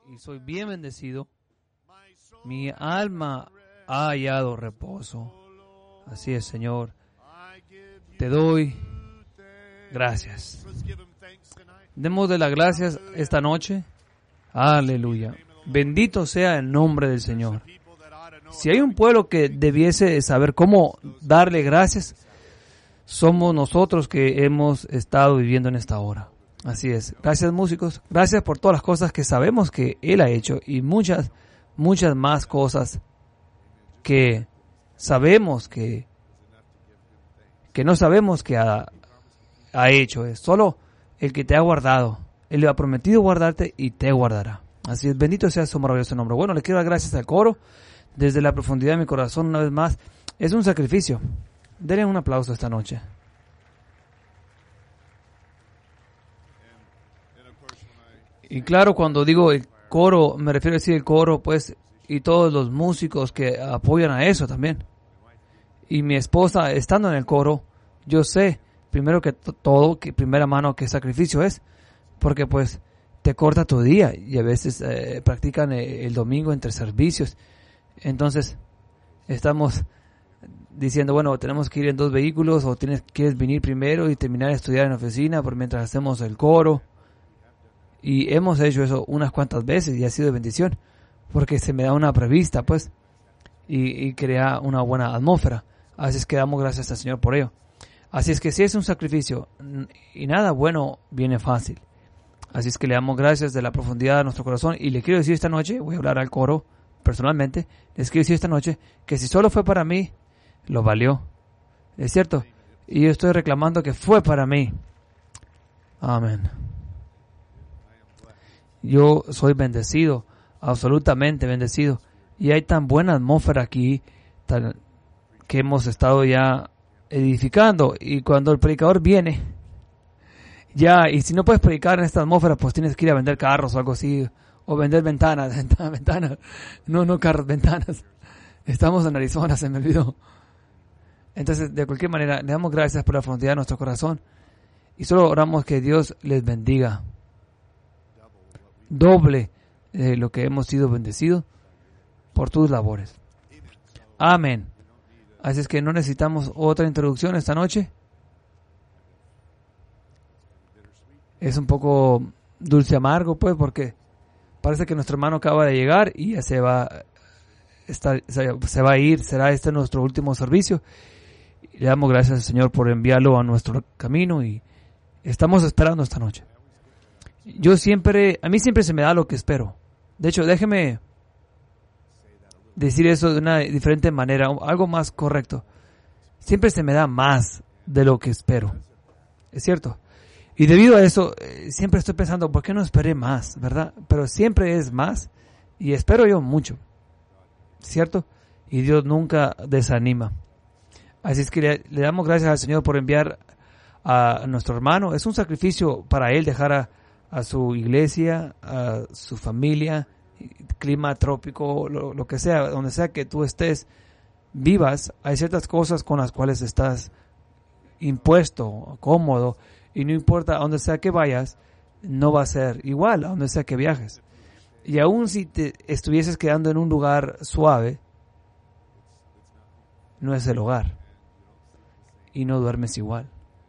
y soy bien bendecido. Mi alma ha hallado reposo. Así es, Señor. Te doy gracias. Démosle las gracias esta noche. Aleluya. Bendito sea el nombre del Señor. Si hay un pueblo que debiese saber cómo darle gracias, somos nosotros que hemos estado viviendo en esta hora. Así es. Gracias, músicos. Gracias por todas las cosas que sabemos que Él ha hecho y muchas más cosas que sabemos que no sabemos que ha hecho. Es solo el que te ha guardado. Él le ha prometido guardarte y te guardará. Así es. Bendito sea su maravilloso nombre. Bueno, le quiero dar gracias al coro desde la profundidad de mi corazón una vez más. Es un sacrificio. Denle un aplauso esta noche. Y claro, cuando digo el coro, me refiero a decir el coro, pues, y todos los músicos que apoyan a eso también. Y mi esposa, estando en el coro, yo sé, primero que todo, que primera mano, qué sacrificio es, porque pues te corta tu día y a veces practican el domingo entre servicios. Entonces, estamos diciendo, bueno, tenemos que ir en 2 vehículos o quieres venir primero y terminar de estudiar en la oficina por mientras hacemos el coro. Y hemos hecho eso unas cuantas veces y ha sido de bendición, porque se me da una prevista, pues, y crea una buena atmósfera. Así es que damos gracias al Señor por ello. Así es que sí es un sacrificio y nada bueno viene fácil. Así es que le damos gracias de la profundidad de nuestro corazón y le quiero decir esta noche, voy a hablar al coro personalmente, les quiero decir esta noche que si solo fue para mí, lo valió. ¿Es cierto? Y yo estoy reclamando que fue para mí. Amén. Yo soy bendecido, absolutamente bendecido. Y hay tan buena atmósfera aquí que hemos estado ya edificando. Y cuando el predicador viene, y si no puedes predicar en esta atmósfera, pues tienes que ir a vender carros o algo así. O vender ventanas. No carros, ventanas. Estamos en Arizona, se me olvidó. Entonces, de cualquier manera, le damos gracias por la profundidad de nuestro corazón. Y solo oramos que Dios les bendiga. Doble lo que hemos sido bendecidos por tus labores. Amén. Así es que no necesitamos otra introducción esta noche. Es un poco dulce amargo, pues, porque parece que nuestro hermano acaba de llegar y ya se va a ir. Será este nuestro último servicio. Le damos gracias al Señor por enviarlo a nuestro camino y estamos esperando esta noche. A mí siempre se me da lo que espero. De hecho, déjeme decir eso de una diferente manera, algo más correcto. Siempre se me da más de lo que espero. ¿Es cierto? Y debido a eso, siempre estoy pensando, ¿por qué no esperé más? ¿Verdad? Pero siempre es más y espero yo mucho. ¿Cierto? Y Dios nunca desanima. Así es que le damos gracias al Señor por enviar a nuestro hermano. Es un sacrificio para él dejar a su iglesia, a su familia, clima trópico, lo que sea, donde sea que tú estés, vivas, hay ciertas cosas con las cuales estás impuesto, cómodo, y no importa a donde sea que vayas, no va a ser igual a donde sea que viajes. Y aún si te estuvieses quedando en un lugar suave, no es el hogar, y no duermes igual.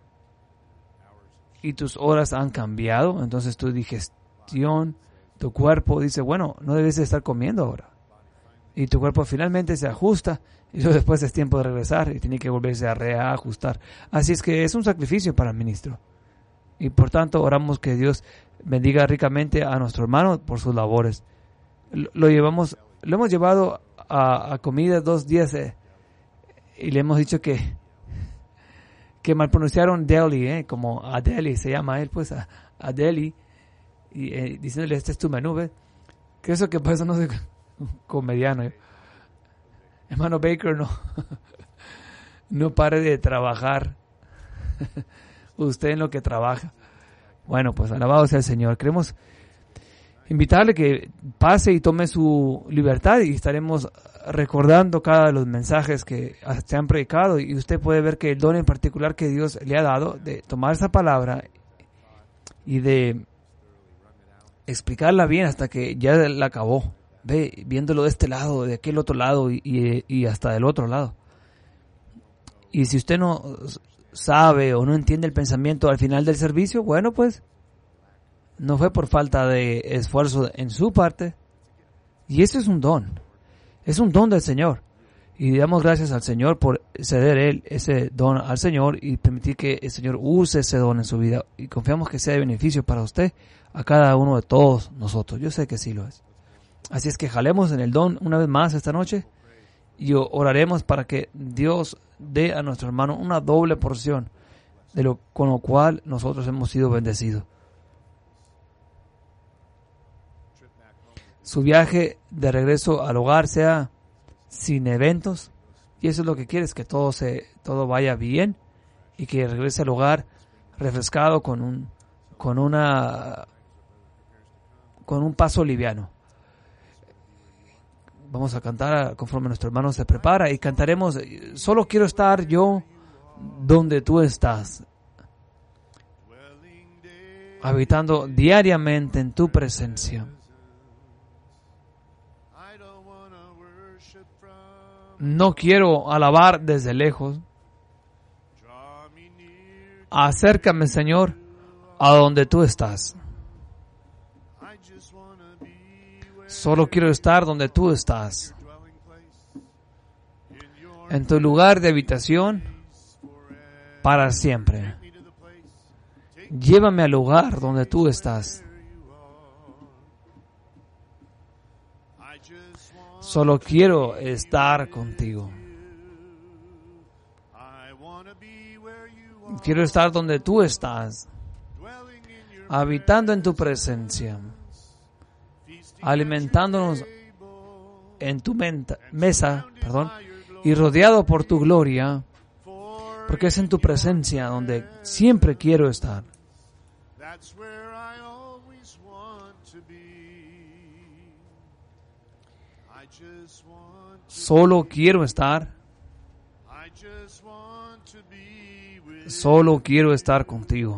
Y tus horas han cambiado, entonces tu digestión, tu cuerpo dice, bueno, no debes estar comiendo ahora. Y tu cuerpo finalmente se ajusta y luego después es tiempo de regresar y tiene que volverse a reajustar. Así es que es un sacrificio para el ministro. Y por tanto oramos que Dios bendiga ricamente a nuestro hermano por sus labores. Lo hemos llevado a comida 2 días y le hemos dicho que mal pronunciaron Deli, como Adeli se llama él, pues Adeli, y diciéndole, este es tu menú, ¿ves? Que eso que pasa, no sé, comediano. Hermano Baker, no pare de trabajar. Usted en lo que trabaja. Bueno, pues alabado sea el Señor. Queremos invitarle que pase y tome su libertad y estaremos recordando cada uno de los mensajes que se han predicado y usted puede ver que el don en particular que Dios le ha dado de tomar esa palabra y de explicarla bien hasta que ya la acabó. Ve, viéndolo de este lado, de aquel otro lado y hasta del otro lado. Y si usted no sabe o no entiende el pensamiento al final del servicio, bueno, pues no fue por falta de esfuerzo en su parte. Y eso es un don. Es un don del Señor. Y damos gracias al Señor por ceder Él ese don al Señor y permitir que el Señor use ese don en su vida. Y confiamos que sea de beneficio para usted, a cada uno de todos nosotros. Yo sé que sí lo es. Así es que jalemos en el don una vez más esta noche y oraremos para que Dios dé a nuestro hermano una doble porción de con lo cual nosotros hemos sido bendecidos. Su viaje de regreso al hogar sea sin eventos, y eso es lo que quiere, es que todo vaya bien y que regrese al hogar refrescado con un paso liviano. Vamos a cantar conforme nuestro hermano se prepara y cantaremos Solo quiero estar yo donde tú estás, habitando diariamente en tu presencia. No quiero alabar desde lejos. Acércame, Señor, a donde tú estás. Solo quiero estar donde tú estás, en tu lugar de habitación para siempre. Llévame al lugar donde tú estás. Solo quiero estar contigo. Quiero estar donde tú estás, habitando en tu presencia, alimentándonos en tu mesa, y rodeado por tu gloria, porque es en tu presencia donde siempre quiero estar. Solo quiero estar. Solo quiero estar contigo.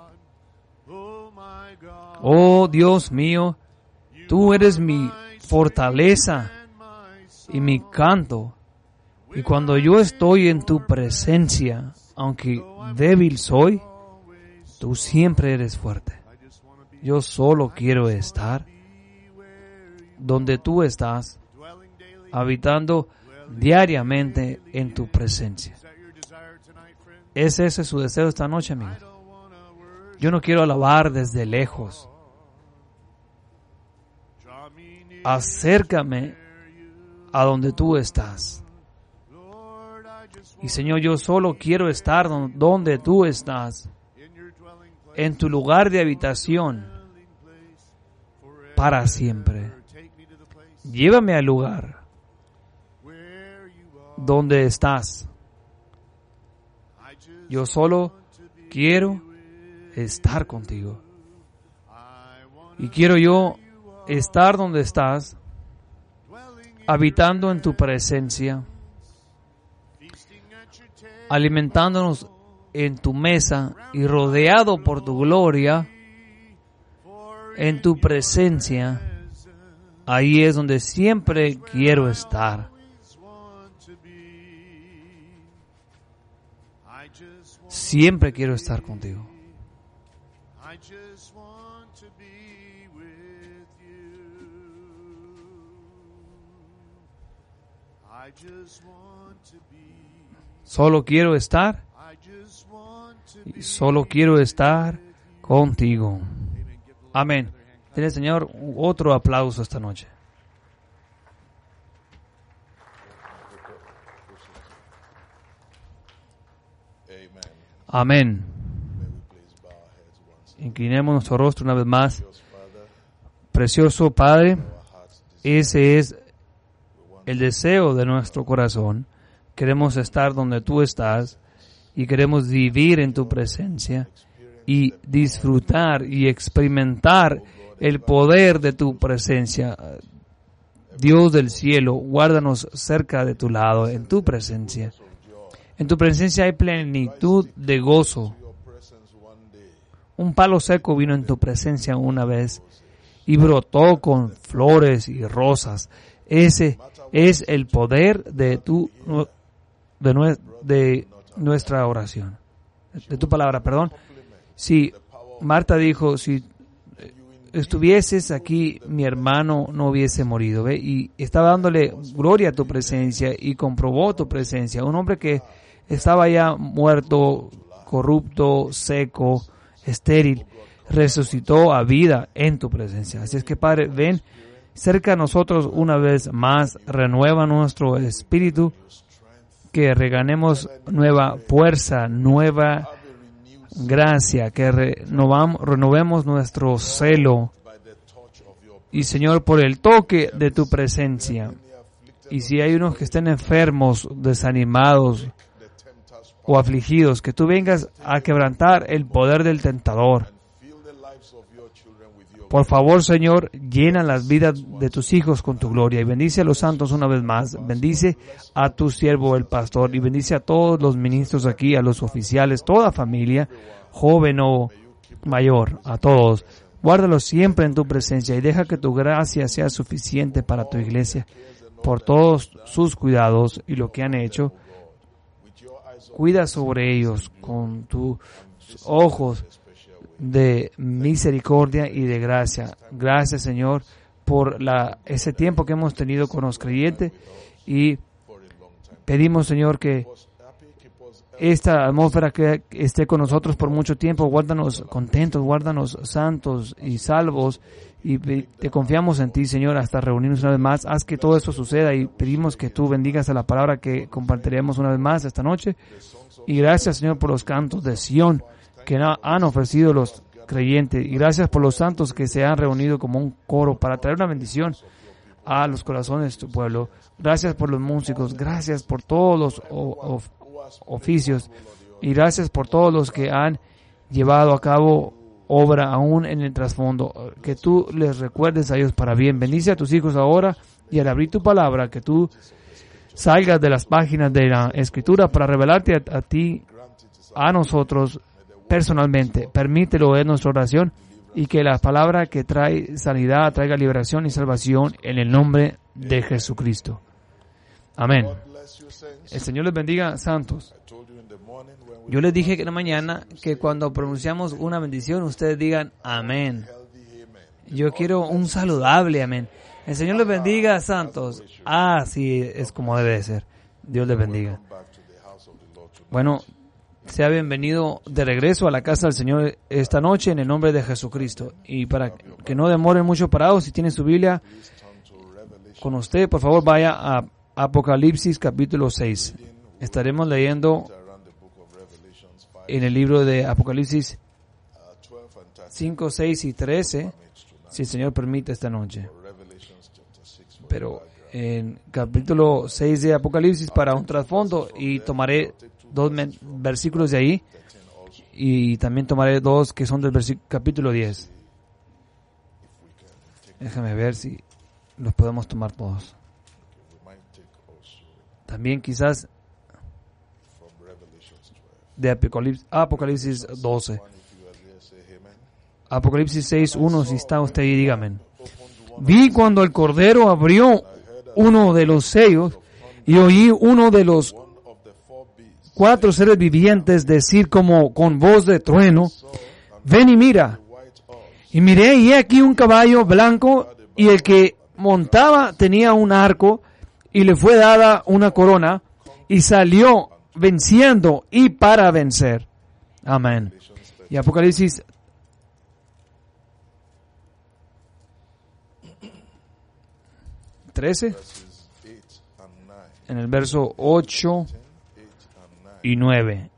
Oh Dios mío, tú eres mi fortaleza y mi canto. Y cuando yo estoy en tu presencia, aunque débil soy, tú siempre eres fuerte. Yo solo quiero estar donde tú estás, habitando diariamente en tu presencia. ¿Es ese su deseo esta noche, amigo? Yo no quiero alabar desde lejos. Acércame a donde tú estás. Y Señor, yo solo quiero estar donde tú estás, en tu lugar de habitación para siempre. Llévame al lugar donde estás. Yo solo quiero estar contigo. Y quiero yo estar donde estás, habitando en tu presencia, alimentándonos en tu mesa y rodeado por tu gloria, en tu presencia. Ahí es donde siempre quiero estar. Siempre quiero estar contigo. Solo quiero estar y solo quiero estar contigo. Amén. Tiene, Señor, otro aplauso esta noche. Amén. Inclinemos nuestro rostro una vez más. Precioso Padre, ese es el deseo de nuestro corazón. Queremos estar donde tú estás y queremos vivir en tu presencia y disfrutar y experimentar el poder de tu presencia. Dios del cielo, guárdanos cerca de tu lado, en tu presencia. En tu presencia hay plenitud de gozo. Un palo seco vino en tu presencia una vez y brotó con flores y rosas. Ese es el poder de nuestra oración, de tu palabra, perdón. Si Marta dijo, si estuvieses aquí, mi hermano no hubiese morido, ¿ve? Y estaba dándole gloria a tu presencia y comprobó tu presencia. Un hombre que estaba ya muerto, corrupto, seco, estéril, resucitó a vida en tu presencia. Así es que, Padre, ven cerca a nosotros una vez más, renueva nuestro espíritu, que reganemos nueva fuerza, nueva gracia, que renovemos nuestro celo. Y, Señor, por el toque de tu presencia, y si hay unos que estén enfermos, desanimados o afligidos, que tú vengas a quebrantar el poder del tentador. Por favor, Señor, llena las vidas de tus hijos con tu gloria y bendice a los santos una vez más. Bendice a tu siervo, el pastor, y bendice a todos los ministros aquí, a los oficiales, toda familia, joven o mayor, a todos. Guárdalos siempre en tu presencia y deja que tu gracia sea suficiente para tu iglesia por todos sus cuidados y lo que han hecho. Cuida sobre ellos con tus ojos de misericordia y de gracia. Gracias, Señor, por ese tiempo que hemos tenido con los creyentes, y pedimos, Señor, que esta atmósfera que esté con nosotros por mucho tiempo. Guárdanos contentos, guárdanos santos y salvos, y te confiamos en ti, Señor, hasta reunirnos una vez más. Haz que todo esto suceda y pedimos que tú bendigas a la palabra que compartiremos una vez más esta noche. Y gracias, Señor, por los cantos de Sión que han ofrecido los creyentes, y gracias por los santos que se han reunido como un coro para traer una bendición a los corazones de tu pueblo. Gracias por los músicos, gracias por todos los oficios, y gracias por todos los que han llevado a cabo obra aún en el trasfondo. Que tú les recuerdes a ellos para bien. Bendice a tus hijos ahora, y al abrir tu palabra, que tú salgas de las páginas de la Escritura para revelarte a ti, a nosotros personalmente. Permítelo, es nuestra oración, y que la palabra que trae sanidad traiga liberación y salvación en el nombre de Jesucristo. Amén. El Señor les bendiga, santos. Yo les dije que en la mañana que cuando pronunciamos una bendición, ustedes digan amén. Yo quiero un saludable amén. El Señor les bendiga, santos. Sí, es como debe de ser. Dios les bendiga. Bueno, sea bienvenido de regreso a la casa del Señor esta noche en el nombre de Jesucristo. Y para que no demoren mucho parados, si tienen su Biblia con usted, por favor vaya a Apocalipsis capítulo 6. Estaremos leyendo en el libro de Apocalipsis 5, 6 y 13, si el Señor permite esta noche. Pero en capítulo 6 de Apocalipsis, para un trasfondo, y tomaré 2 versículos de ahí, y también tomaré 2 que son del capítulo 10. Déjame ver si los podemos tomar todos. También quizás de Apocalipsis 12. Apocalipsis 6, 1, si está usted ahí, dígame. Vi cuando el Cordero abrió uno de los sellos, y oí uno de los 4 seres vivientes decir como con voz de trueno: ven y mira. Y miré, y he aquí un caballo blanco, y el que montaba tenía un arco, y le fue dada una corona, y salió venciendo y para vencer. Amén. Y Apocalipsis 13, en el verso 8 y 9.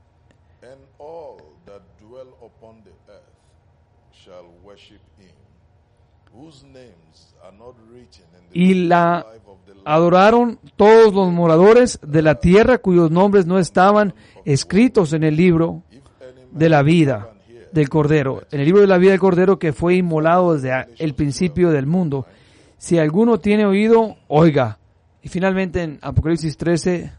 Y la adoraron todos los moradores de la tierra cuyos nombres no estaban escritos en el libro de la vida del Cordero, en el libro de la vida del Cordero que fue inmolado desde el principio del mundo. Si alguno tiene oído, oiga. Y finalmente en Apocalipsis 13,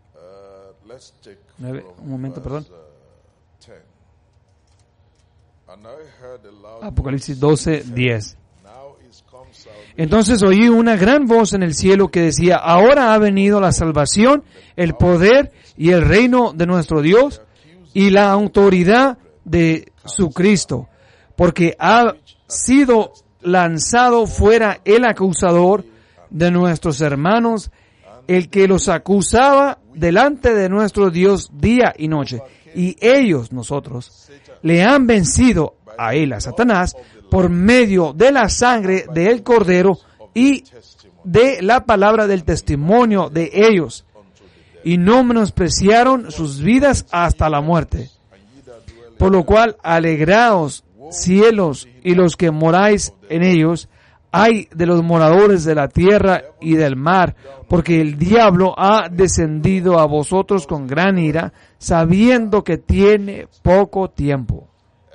9, un momento, perdón. Apocalipsis 12:10. Entonces oí una gran voz en el cielo que decía: ahora ha venido la salvación, el poder y el reino de nuestro Dios y la autoridad de su Cristo, porque ha sido lanzado fuera el acusador de nuestros hermanos, el que los acusaba delante de nuestro Dios día y noche. Y ellos, nosotros, le han vencido a él, a Satanás, por medio de la sangre del Cordero y de la palabra del testimonio de ellos. Y no menospreciaron sus vidas hasta la muerte. Por lo cual, alegraos, cielos, y los que moráis en ellos. Ay de los moradores de la tierra y del mar, porque el diablo ha descendido a vosotros con gran ira, sabiendo que tiene poco tiempo.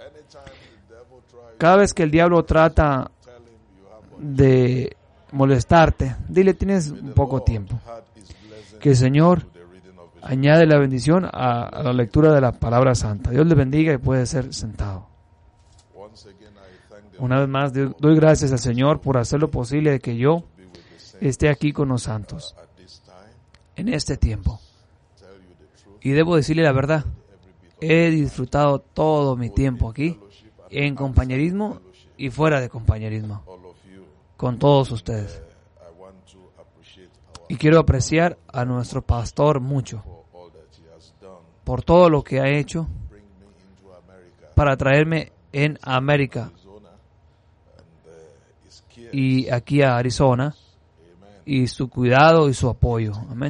Cada vez que el diablo trata de molestarte, dile: tienes poco tiempo. Que el Señor añade la bendición a la lectura de la palabra santa. Dios le bendiga y puede ser sentado. Una vez más, doy gracias al Señor por hacer lo posible de que yo esté aquí con los santos en este tiempo. Y debo decirle la verdad, he disfrutado todo mi tiempo aquí, en compañerismo y fuera de compañerismo, con todos ustedes. Y quiero apreciar a nuestro pastor mucho por todo lo que ha hecho para traerme en América y aquí a Arizona, y su cuidado y su apoyo. Amén.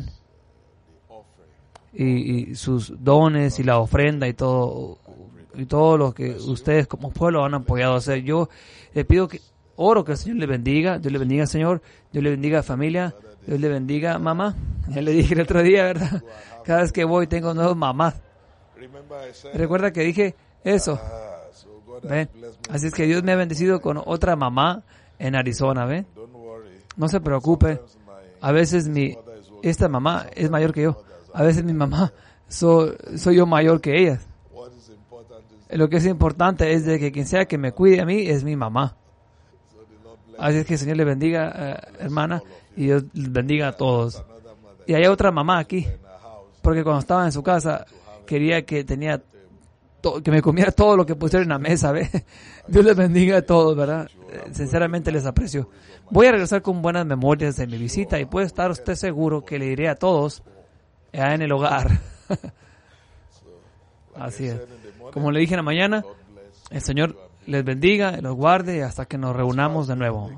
Y sus dones y la ofrenda y todo lo que ustedes como pueblo han apoyado a hacer. Yo le pido oro que el Señor le bendiga. Dios le bendiga, Señor. Dios le bendiga, familia. Dios le bendiga, mamá. Ya le dije el otro día, ¿verdad? Cada vez que voy tengo nuevas mamás. Recuerda que dije eso. ¿Ven? Así es que Dios me ha bendecido con otra mamá en Arizona, ¿ven? No se preocupe. A veces esta mamá es mayor que yo. A veces mi mamá soy yo mayor que ella. Lo que es importante es de que quien sea que me cuide a mí es mi mamá. Así es que el Señor le bendiga, hermana, y Dios les bendiga a todos. Y hay otra mamá aquí, porque cuando estaba en su casa quería que me comiera todo lo que pusieron en la mesa, ¿ve? Dios les bendiga a todos, ¿verdad? Sinceramente les aprecio. Voy a regresar con buenas memorias de mi visita y puede estar usted seguro que le diré a todos en el hogar. Así es. Como le dije en la mañana, el Señor les bendiga, los guarde hasta que nos reunamos de nuevo.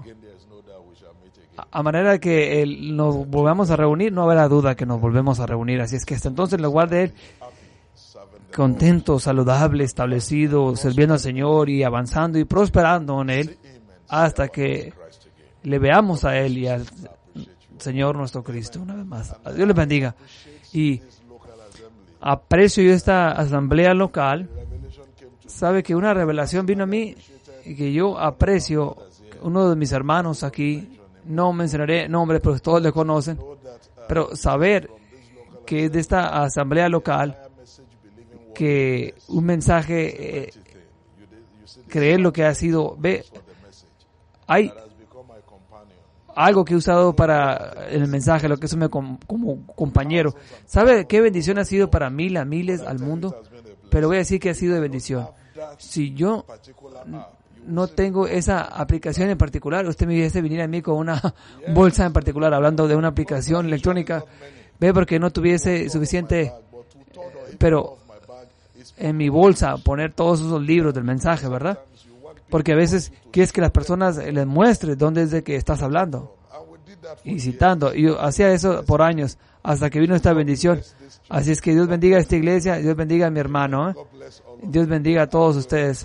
A manera que nos volvamos a reunir, no habrá duda que nos volvemos a reunir. Así es que hasta entonces los guarde Él contento, saludable, establecido, sirviendo al Señor y avanzando y prosperando en Él hasta que le veamos a Él y al Señor nuestro Cristo una vez más. Dios les bendiga. Y aprecio yo esta asamblea local. Sabe que una revelación vino a mí y que yo aprecio. Uno de mis hermanos aquí, no mencionaré nombres, pero todos le conocen, pero saber que es de esta asamblea local, que un mensaje, creer lo que ha sido, hay algo que he usado para el mensaje, lo que es como compañero. ¿Sabe qué bendición ha sido para miles al mundo? Pero voy a decir que ha sido de bendición. Si yo no tengo esa aplicación en particular, usted me hubiese venir a mí con una bolsa en particular, hablando de una aplicación electrónica, porque no tuviese suficiente, pero en mi bolsa poner todos esos libros del mensaje, ¿verdad? Porque a veces quieres que las personas les muestres dónde es de que estás hablando y citando. Y yo hacía eso por años hasta que vino esta bendición. Así es que Dios bendiga a esta iglesia, Dios bendiga a mi hermano, Dios bendiga a todos ustedes.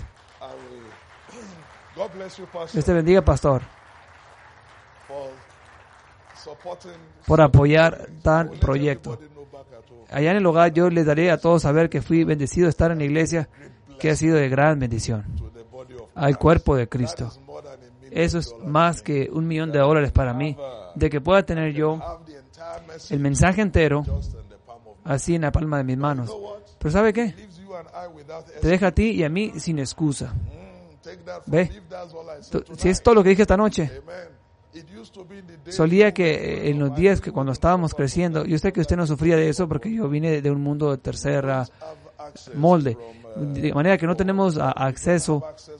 Dios te bendiga, pastor, por apoyar tal proyecto. Allá en el hogar yo les daré a todos saber que fui bendecido de estar en la iglesia, que ha sido de gran bendición al cuerpo de Cristo. Eso es más que $1,000,000 para mí, de que pueda tener yo el mensaje entero así en la palma de mis manos. Pero ¿sabe qué? Te deja a ti y a mí sin excusa. ¿Ve? Si es todo lo que dije esta noche. Solía que en los días que cuando estábamos creciendo, yo sé que usted no sufría de eso porque yo vine de un mundo de tercera molde, de manera que no tenemos acceso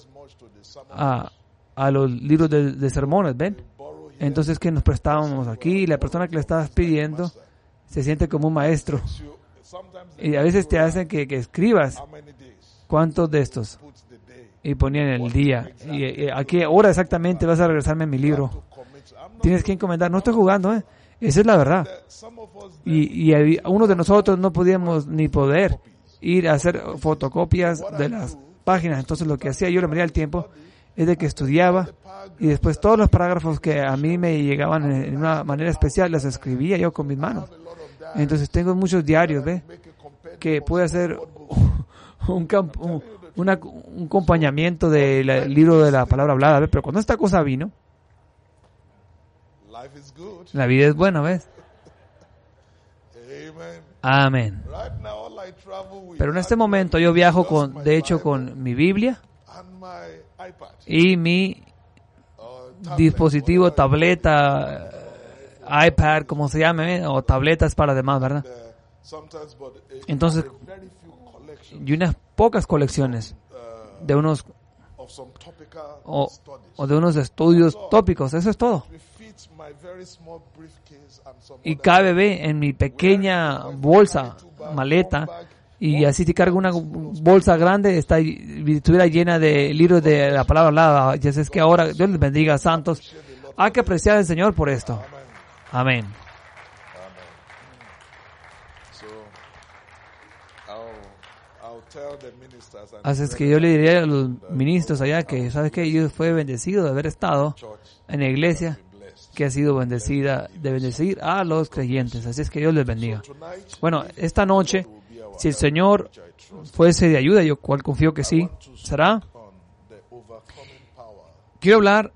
a los libros de sermones, ¿ven? Entonces que nos prestábamos aquí y la persona que le estabas pidiendo se siente como un maestro y a veces te hacen que escribas cuántos de estos y ponían el día y a qué hora exactamente vas a regresarme mi libro. Tienes que encomendar, no estoy jugando, esa es la verdad. Y uno de nosotros no podíamos ni poder ir a hacer fotocopias de las páginas. Entonces lo que hacía yo, la mayoría del tiempo, es de que estudiaba y después todos los parágrafos que a mí me llegaban en una manera especial los escribía yo con mis manos. Entonces tengo muchos diarios, ¿ve? Que puede hacer un acompañamiento del libro de la palabra hablada, ¿ve? Pero cuando esta cosa vino, la vida es buena, ¿ves? Amén. Pero en este momento yo viajo de hecho con mi Biblia y mi dispositivo, tableta, iPad, como se llame, o tabletas para demás, ¿verdad? Entonces, y unas pocas colecciones de unos o de unos estudios tópicos, eso es todo. Y cabe en mi pequeña bolsa, maleta, y así te cargo una bolsa grande, estuviera llena de libros de la palabra hablada. Ya es que ahora, Dios les bendiga, santos. Hay que apreciar al Señor por esto. Amén. Así es que yo le diría a los ministros allá que, ¿sabes qué? Yo fui bendecido de haber estado en la iglesia que ha sido bendecida, de bendecir a los creyentes. Así es que Dios les bendiga. Bueno, esta noche, si el Señor fuese de ayuda, yo cual confío que sí, será. Quiero hablar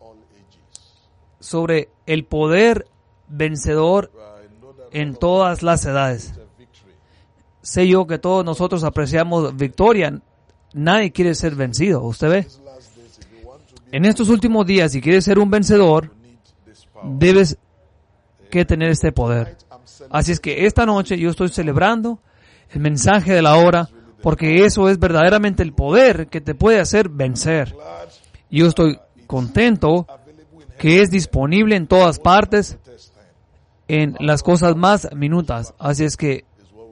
sobre el poder vencedor en todas las edades. Sé yo que todos nosotros apreciamos victoria. Nadie quiere ser vencido. ¿Usted ve? En estos últimos días, si quieres ser un vencedor, debes que tener este poder. Así es que esta noche yo estoy celebrando el mensaje de la hora, porque eso es verdaderamente el poder que te puede hacer vencer. Yo estoy contento que es disponible en todas partes, en las cosas más minutas. Así es que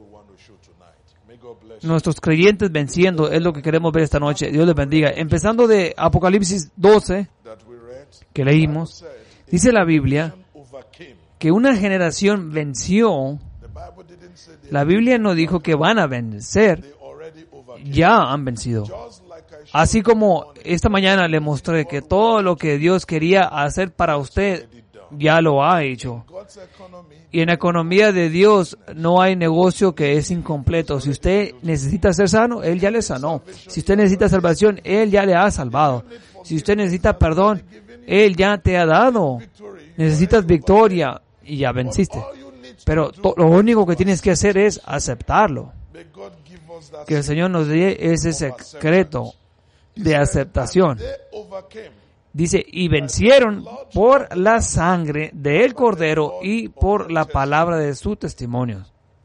nuestros creyentes venciendo es lo que queremos ver esta noche. Dios les bendiga. Empezando de Apocalipsis 12, que leímos, dice la Biblia que una generación venció. La Biblia no dijo que van a vencer, ya han vencido. Así como esta mañana le mostré que todo lo que Dios quería hacer para usted, ya lo ha hecho. Y en la economía de Dios no hay negocio que es incompleto. Si usted necesita ser sano, Él ya le sanó. Si usted necesita salvación, Él ya le ha salvado. Si usted necesita perdón, Él ya te ha dado. Necesitas victoria y ya venciste. Pero lo único que tienes que hacer es aceptarlo. Que el Señor nos dé ese secreto de aceptación. Dice, y vencieron por la sangre del Cordero y por la palabra de su testimonio.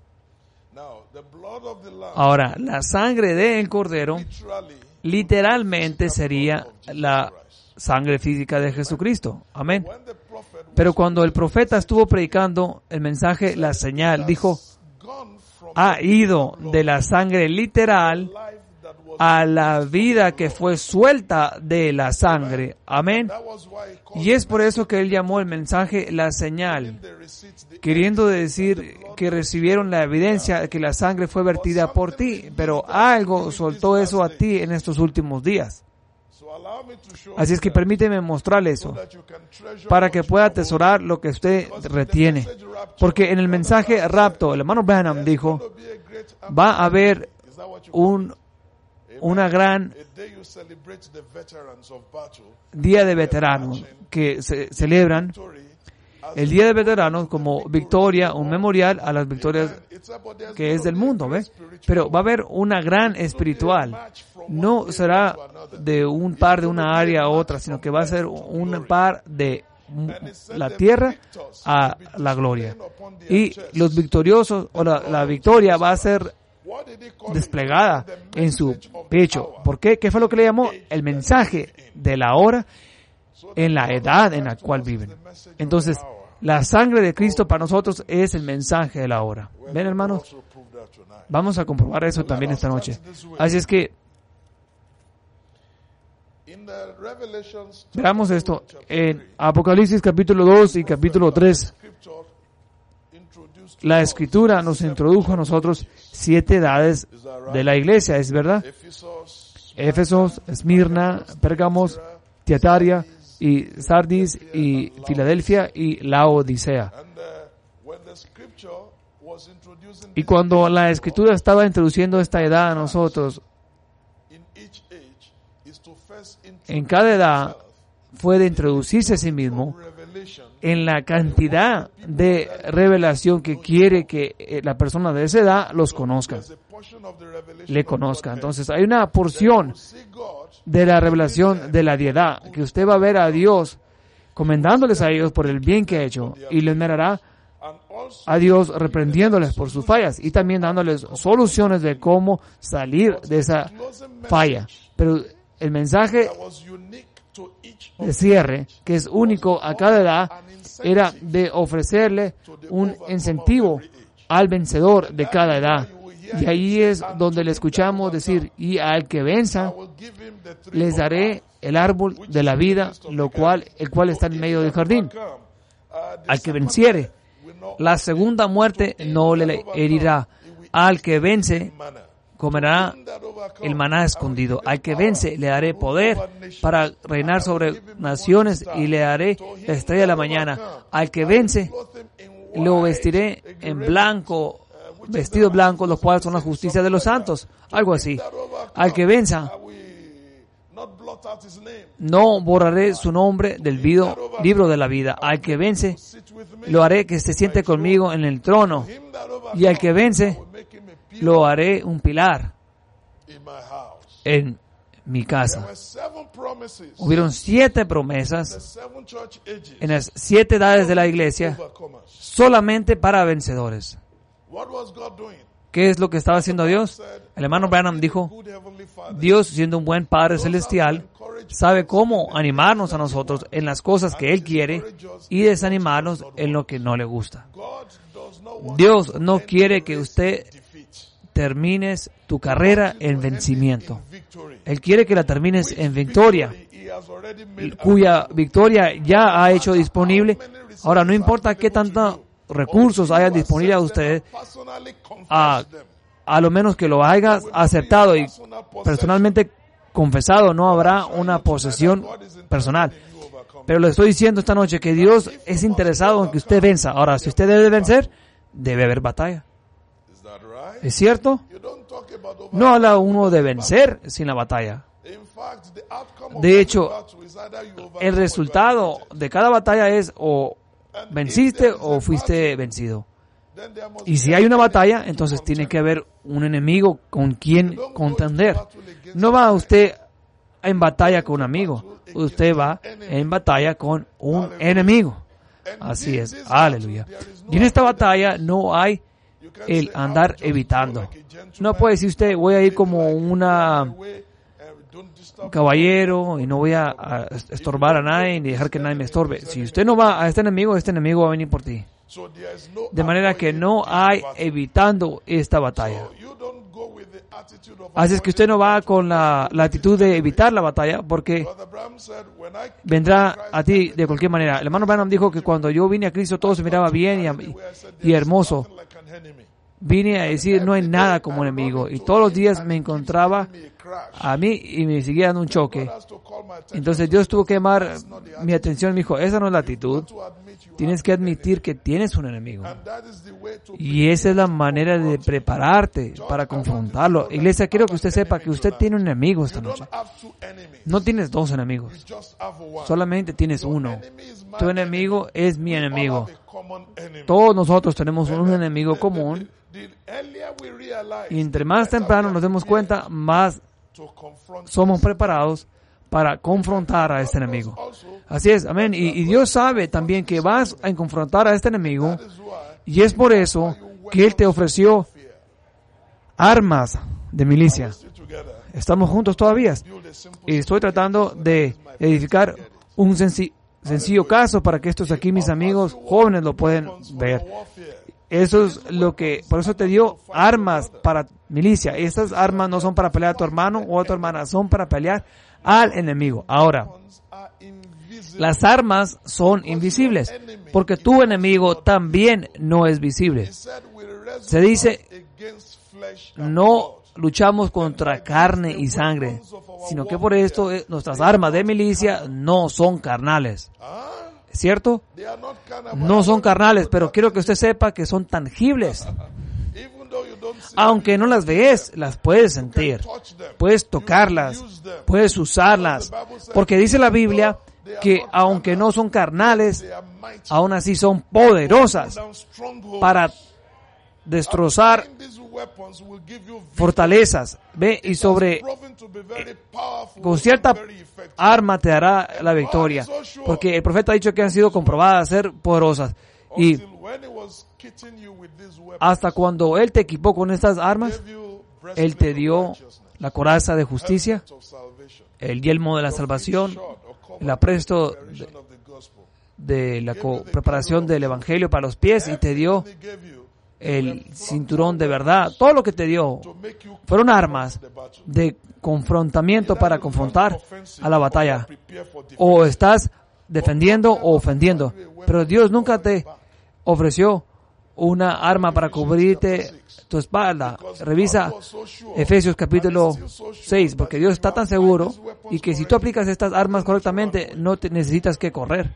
Ahora, la sangre del Cordero literalmente sería la sangre física de Jesucristo. Amén. Pero cuando el profeta estuvo predicando el mensaje, la señal, dijo, ha ido de la sangre literal a la vida que fue suelta de la sangre. Amén. Y es por eso que él llamó el mensaje la señal, queriendo decir que recibieron la evidencia de que la sangre fue vertida por ti, pero algo soltó eso a ti en estos últimos días. Así es que permíteme mostrarle eso, para que pueda atesorar lo que usted retiene. Porque en el mensaje rapto, el hermano Branham dijo, va a haber una gran día de veteranos que se celebran el Día de Veteranos como victoria, un memorial a las victorias que es del mundo, ¿ve? Pero va a haber una gran espiritual. No será de un par de una área a otra, sino que va a ser un par de la tierra a la gloria. Y los victoriosos, o la victoria va a ser desplegada en su pecho. ¿Por qué? ¿Qué fue lo que le llamó? El mensaje de la hora en la edad en la cual viven. Entonces, la sangre de Cristo para nosotros es el mensaje de la hora. ¿Ven, hermanos? Vamos a comprobar eso también esta noche. Así es que veamos esto en Apocalipsis capítulo 2 y capítulo 3. La Escritura nos introdujo a nosotros 7 edades de la iglesia, ¿es verdad? Éfesos, Esmirna, Pérgamos, Tiatira y Sardis y Filadelfia y Laodicea. Y cuando la Escritura estaba introduciendo esta edad a nosotros, en cada edad fue de introducirse a sí mismo en la cantidad de revelación que quiere que la persona de esa edad los conozca, le conozca. Entonces hay una porción de la revelación de la deidad que usted va a ver a Dios comendándoles a ellos por el bien que ha hecho, y les mirará a Dios reprendiéndoles por sus fallas y también dándoles soluciones de cómo salir de esa falla. Pero el mensaje de cierre, que es único a cada edad, era de ofrecerle un incentivo al vencedor de cada edad. Y ahí es donde le escuchamos decir, y al que venza, les daré el árbol de la vida, el cual está en medio del jardín. Al que venciere, la segunda muerte no le herirá. Al que vence, comerá el maná escondido. Al que vence, le daré poder para reinar sobre naciones y le daré la estrella de la mañana. Al que vence, lo vestiré en blanco, vestido blanco, los cuales son la justicia de los santos. Algo así. Al que venza, no borraré su nombre del libro de la vida. Al que vence, lo haré que se siente conmigo en el trono. Y al que vence, lo haré un pilar en mi casa. Hubieron 7 promesas en las 7 edades de la iglesia solamente para vencedores. ¿Qué es lo que estaba haciendo Dios? El hermano Branham dijo, Dios, siendo un buen Padre Celestial, sabe cómo animarnos a nosotros en las cosas que Él quiere y desanimarnos en lo que no le gusta. Dios no quiere que usted termines tu carrera en vencimiento. Él quiere que la termines en victoria, cuya victoria ya ha hecho disponible. Ahora, no importa qué tantos recursos hayan disponibles a usted, a lo menos que lo haya aceptado y personalmente confesado, no habrá una posesión personal. Pero le estoy diciendo esta noche que Dios es interesado en que usted venza. Ahora, si usted debe vencer, debe haber batalla. ¿Es cierto? No habla uno de vencer sin la batalla. De hecho, el resultado de cada batalla es o venciste o fuiste vencido. Y si hay una batalla, entonces tiene que haber un enemigo con quien contender. No va usted en batalla con un amigo, usted va en batalla con un enemigo. Así es, aleluya. Y en esta batalla no hay el andar evitando. No puede decir usted, voy a ir como un caballero y no voy a estorbar a nadie ni dejar que nadie me estorbe. Si usted no va a este enemigo va a venir por ti. De manera que no hay evitando esta batalla. Así es que usted no va con la actitud de evitar la batalla, porque vendrá a ti de cualquier manera. El hermano Branham dijo que cuando yo vine a Cristo todo se miraba bien y hermoso. Vine a decir, no hay nada como enemigo. Y todos los días me encontraba a mí y me seguía dando un choque. Entonces Dios tuvo que llamar mi atención y me dijo, esa no es la actitud. Tienes que admitir que tienes un enemigo. Y esa es la manera de prepararte para confrontarlo. Iglesia, quiero que usted sepa que usted tiene un enemigo esta noche. No tienes dos enemigos. Solamente tienes uno. Tu enemigo es mi enemigo. Todos nosotros tenemos un enemigo común. Y entre más temprano nos demos cuenta, más somos preparados para confrontar a este enemigo. Así es, amén. Y Dios sabe también que vas a confrontar a este enemigo, y es por eso que Él te ofreció armas de milicia. Estamos juntos todavía. Y estoy tratando de edificar un sencillo caso para que estos aquí, mis amigos jóvenes, lo pueden ver. Eso es lo que, por eso te dio armas para milicia. Estas armas no son para pelear a tu hermano o a tu hermana, son para pelear al enemigo. Ahora, las armas son invisibles, porque tu enemigo también no es visible. Se dice, no luchamos contra carne y sangre, sino que por esto nuestras armas de milicia no son carnales. ¿Cierto? No son carnales, pero quiero que usted sepa que son tangibles. Aunque no las ves, las puedes sentir. Puedes tocarlas, puedes usarlas. Porque dice la Biblia que aunque no son carnales, aún así son poderosas para destrozar fortalezas. Ve, y con cierta arma te dará la victoria, porque el profeta ha dicho que han sido comprobadas a ser poderosas. Y hasta cuando Él te equipó con estas armas, Él te dio la coraza de justicia, el yelmo de la salvación, el apresto de la preparación del evangelio para los pies, y te dio el cinturón de verdad. Todo lo que te dio fueron armas de confrontamiento para confrontar a la batalla. O estás defendiendo o ofendiendo. Pero Dios nunca te ofreció una arma para cubrirte tu espalda. Revisa Efesios capítulo 6, porque Dios está tan seguro y que si tú aplicas estas armas correctamente, no te necesitas que correr.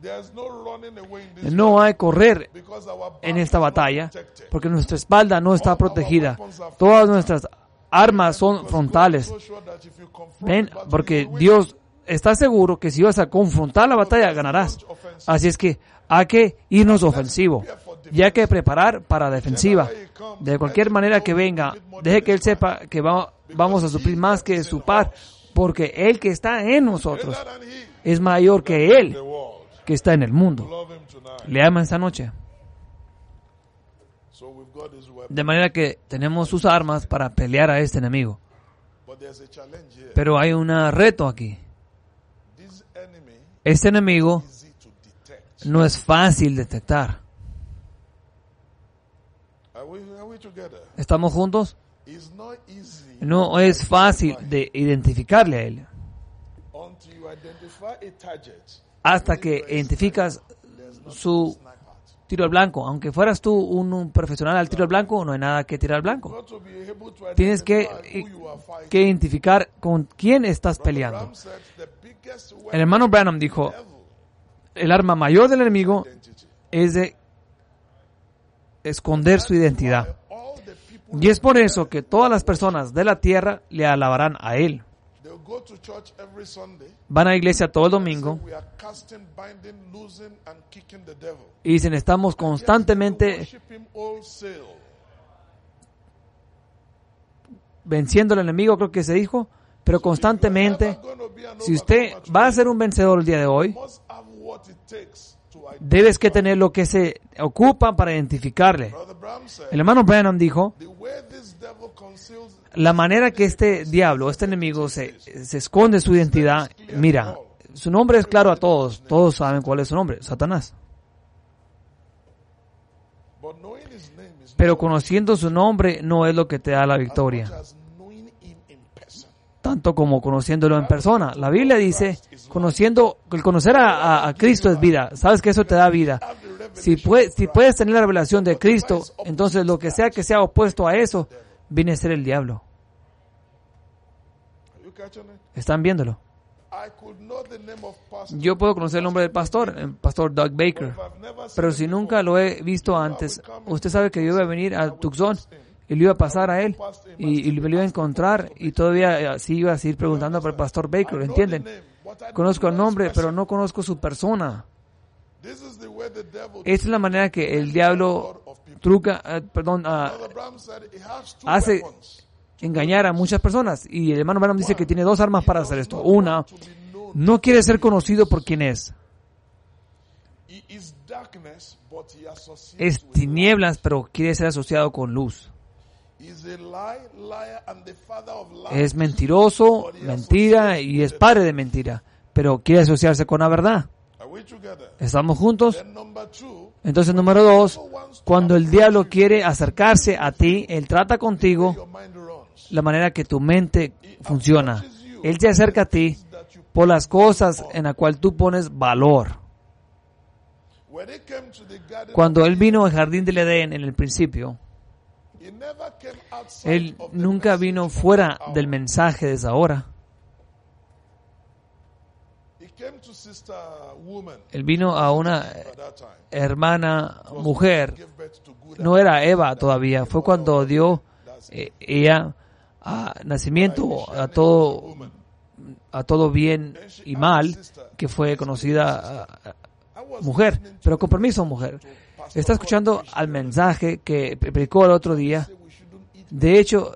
No hay correr en esta batalla, porque nuestra espalda no está protegida. Todas nuestras armas son frontales. Ven, porque Dios está seguro que si vas a confrontar la batalla, ganarás. Así es que hay que irnos ofensivo y hay que preparar para defensiva. De cualquier manera que venga, deje que Él sepa que vamos a suplir más que su par, porque Él que está en nosotros es mayor que Él que está en el mundo. Le ama esta noche. De manera que tenemos sus armas para pelear a este enemigo. Pero hay un reto aquí. Este enemigo no es fácil detectar. ¿Estamos juntos? No es fácil de identificarle a él. Hasta que identificas su tiro al blanco. Aunque fueras tú un profesional al tiro al blanco, no hay nada que tirar al blanco. Tienes que identificar con quién estás peleando. El hermano Branham dijo, el arma mayor del enemigo es de esconder su identidad. Y es por eso que todas las personas de la tierra le alabarán a él. Van a la iglesia todo el domingo y dicen, estamos constantemente venciendo al enemigo, creo que se dijo, pero constantemente, si usted va a ser un vencedor el día de hoy, debes que tener lo que se ocupa para identificarle. El hermano Branham dijo, la manera que este diablo, este enemigo se esconde su identidad, mira, su nombre es claro a todos, todos saben cuál es su nombre, Satanás. Pero conociendo su nombre no es lo que te da la victoria, tanto como conociéndolo en persona. La Biblia dice, el conocer a Cristo es vida. ¿Sabes que eso te da vida? Si puedes tener la revelación de Cristo, entonces lo que sea opuesto a eso, viene a ser el diablo. ¿Están viéndolo? Yo puedo conocer el nombre del pastor, el pastor Doug Baker, pero si nunca lo he visto antes, usted sabe que yo iba a venir a Tucson y lo iba a pasar a él y me lo iba a encontrar y todavía así iba a seguir preguntando por el pastor Baker, ¿entienden? Conozco el nombre, pero no conozco su persona. Esta es la manera que el diablo hace engañar a muchas personas. Y el hermano Branham dice que tiene dos armas para hacer esto. Una, no quiere ser conocido por quien es. Es tinieblas, pero quiere ser asociado con luz. Es mentiroso, mentira y es padre de mentira, pero quiere asociarse con la verdad. ¿Estamos juntos? Entonces, número 2, cuando el diablo quiere acercarse a ti, él trata contigo la manera que tu mente funciona. Él se acerca a ti por las cosas en las cuales tú pones valor. Cuando él vino al jardín del Edén en el principio, él nunca vino fuera del mensaje de esa hora. Él vino a una hermana mujer, no era Eva todavía, fue cuando dio ella nacimiento a todo bien y mal, que fue conocida mujer, pero con permiso mujer. Está escuchando al mensaje que predicó el otro día. De hecho,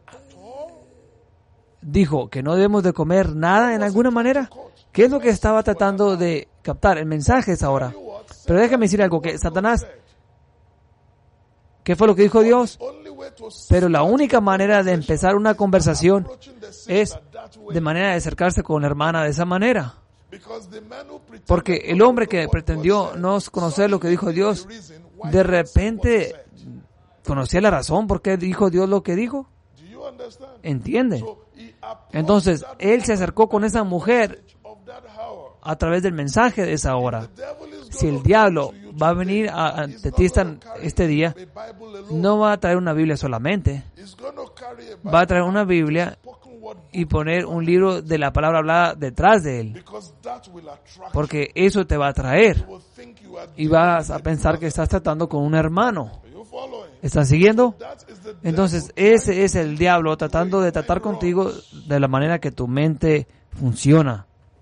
dijo que no debemos de comer nada en alguna manera. ¿Qué es lo que estaba tratando de captar? El mensaje es ahora. Pero déjame decir algo, que Satanás, ¿qué fue lo que dijo Dios? Pero la única manera de empezar una conversación es de manera de acercarse con la hermana de esa manera. Porque el hombre que pretendió no conocer lo que dijo Dios, de repente conocía la razón por qué dijo Dios lo que dijo. ¿Entiende? Entonces, él se acercó con esa mujer a través del mensaje de esa hora. Si el diablo va a venir ante ti este día, no va a traer una Biblia solamente. Va a traer una Biblia y poner un libro de la palabra hablada detrás de él. Porque eso te va a atraer. Y vas a pensar que estás tratando con un hermano. ¿Están siguiendo? Entonces, ese es el diablo tratando de tratar contigo de la manera que tu mente funciona.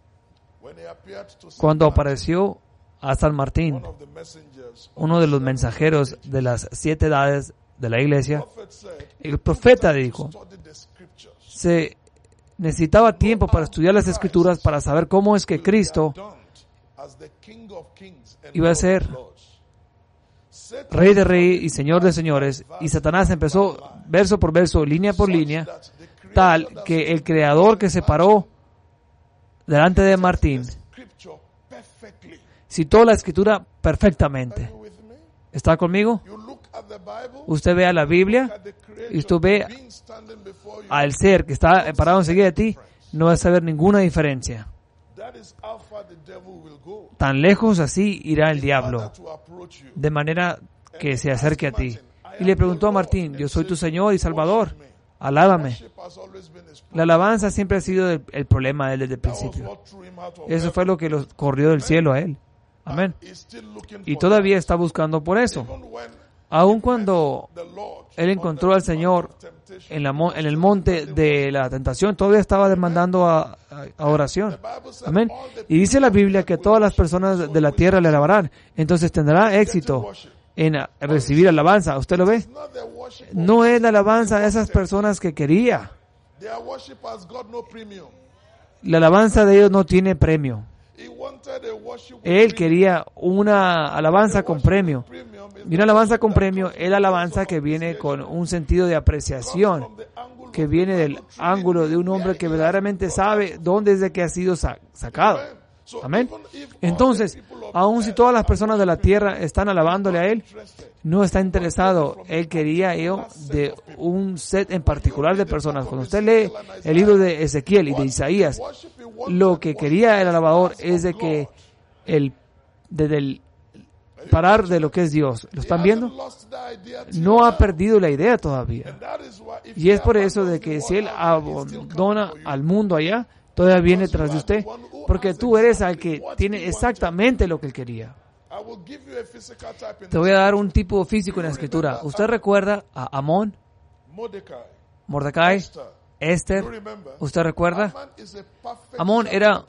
Cuando apareció a San Martín, uno de los mensajeros de las 7 edades de la iglesia, el profeta dijo, se necesitaba tiempo para estudiar las Escrituras para saber cómo es que Cristo iba a ser Rey de Reyes y Señor de Señores, y Satanás empezó verso por verso, línea por línea, tal que el Creador que se paró delante de Martín citó la Escritura perfectamente. ¿Está conmigo? Usted ve a la Biblia y usted ve al ser que está parado enseguida de ti, no vas a ver ninguna diferencia. Tan lejos así irá el diablo, de manera que se acerque a ti. Y le preguntó a Martín, yo soy tu Señor y Salvador, alábame. La alabanza siempre ha sido el problema de él desde el principio. Eso fue lo que lo corrió del cielo a él. Amén. Y todavía está buscando por eso. Aun cuando él encontró al Señor en el monte de la tentación, todavía estaba demandando a oración. Amén. Y dice la Biblia que todas las personas de la tierra le alabarán. Entonces tendrá éxito en recibir alabanza. ¿Usted lo ve? No es la alabanza de esas personas que quería. La alabanza de ellos no tiene premio. Él quería una alabanza con premio. Y una alabanza con premio es la alabanza que viene con un sentido de apreciación, que viene del ángulo de un hombre que verdaderamente sabe dónde es de que ha sido sacado. Amén. Entonces, aun si todas las personas de la tierra están alabándole a él, no está interesado. Él quería de un set en particular de personas. Cuando usted lee el libro de Ezequiel y de Isaías, lo que quería el alabador es de que desde el parar de lo que es Dios. ¿Lo están viendo? No ha perdido la idea todavía. Y es por eso de que si él abandona al mundo allá, todavía viene tras de usted. porque tú eres el que tiene exactamente lo que él quería. Te voy a dar un tipo físico en la escritura. ¿Usted recuerda a Amón, Mordecai, Esther? ¿Usted recuerda? Amón era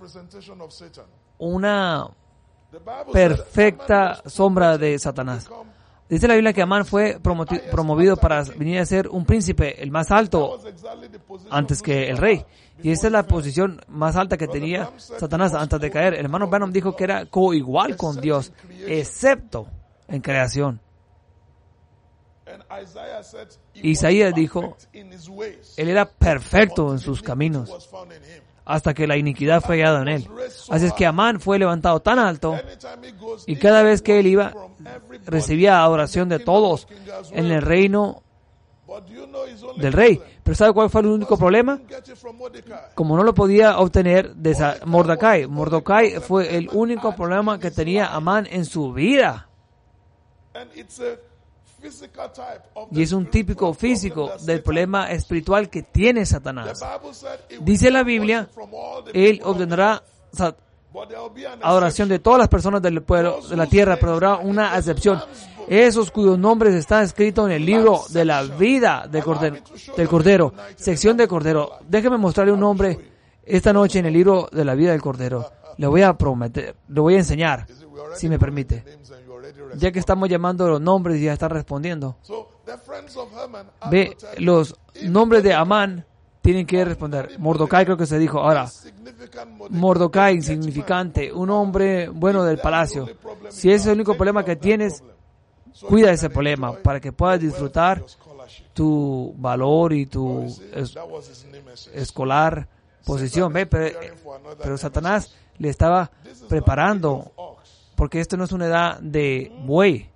una perfecta sombra de Satanás. Dice la Biblia que Amán fue promovido para venir a ser un príncipe, el más alto antes que el rey. Y esa es la posición más alta que tenía Satanás antes de caer. El hermano Branham dijo que era coigual con Dios, excepto en creación. Isaías dijo, él era perfecto en sus caminos, hasta que la iniquidad fue hallada en él. Así es que Amán fue levantado tan alto, y cada vez que él iba, recibía adoración de todos en el reino del rey. Pero ¿sabe cuál fue el único problema? Como no lo podía obtener de Mordecai. Mordecai fue el único problema que tenía Amán en su vida. Y es un típico físico del problema espiritual que tiene Satanás. Dice la Biblia, él obtendrá adoración de todas las personas del pueblo de la tierra, pero habrá una excepción. Esos cuyos nombres están escritos en el libro de la vida del Cordero, sección de Cordero. Déjeme mostrarle un nombre esta noche en el libro de la vida del Cordero. Le voy a prometer, le voy a enseñar, si me permite. Ya que estamos llamando los nombres y ya están respondiendo. Ve, los nombres de Amán tienen que responder. Mordecai creo que se dijo. Ahora, Mordecai, insignificante, un hombre bueno del palacio. Si ese es el único problema que tienes, cuida de ese problema para que puedas disfrutar tu valor y tu escolar posición. Ve, pero Satanás le estaba preparando, porque esto no es una edad de buey.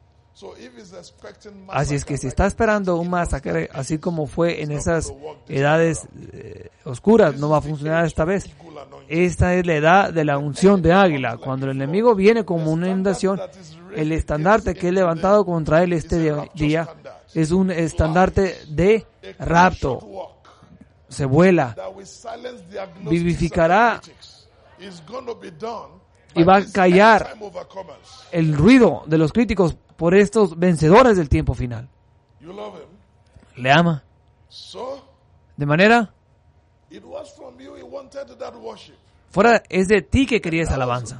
Así es que si está esperando un masacre, así como fue en esas edades oscuras, no va a funcionar esta vez. Esta es la edad de la unción de águila. Cuando el enemigo viene como una inundación, el estandarte que es levantado contra él este día es un estandarte de rapto. Se vuela, vivificará y va a callar el ruido de los críticos por estos vencedores del tiempo final. Le ama. De manera, fuera es de ti que quería esa alabanza.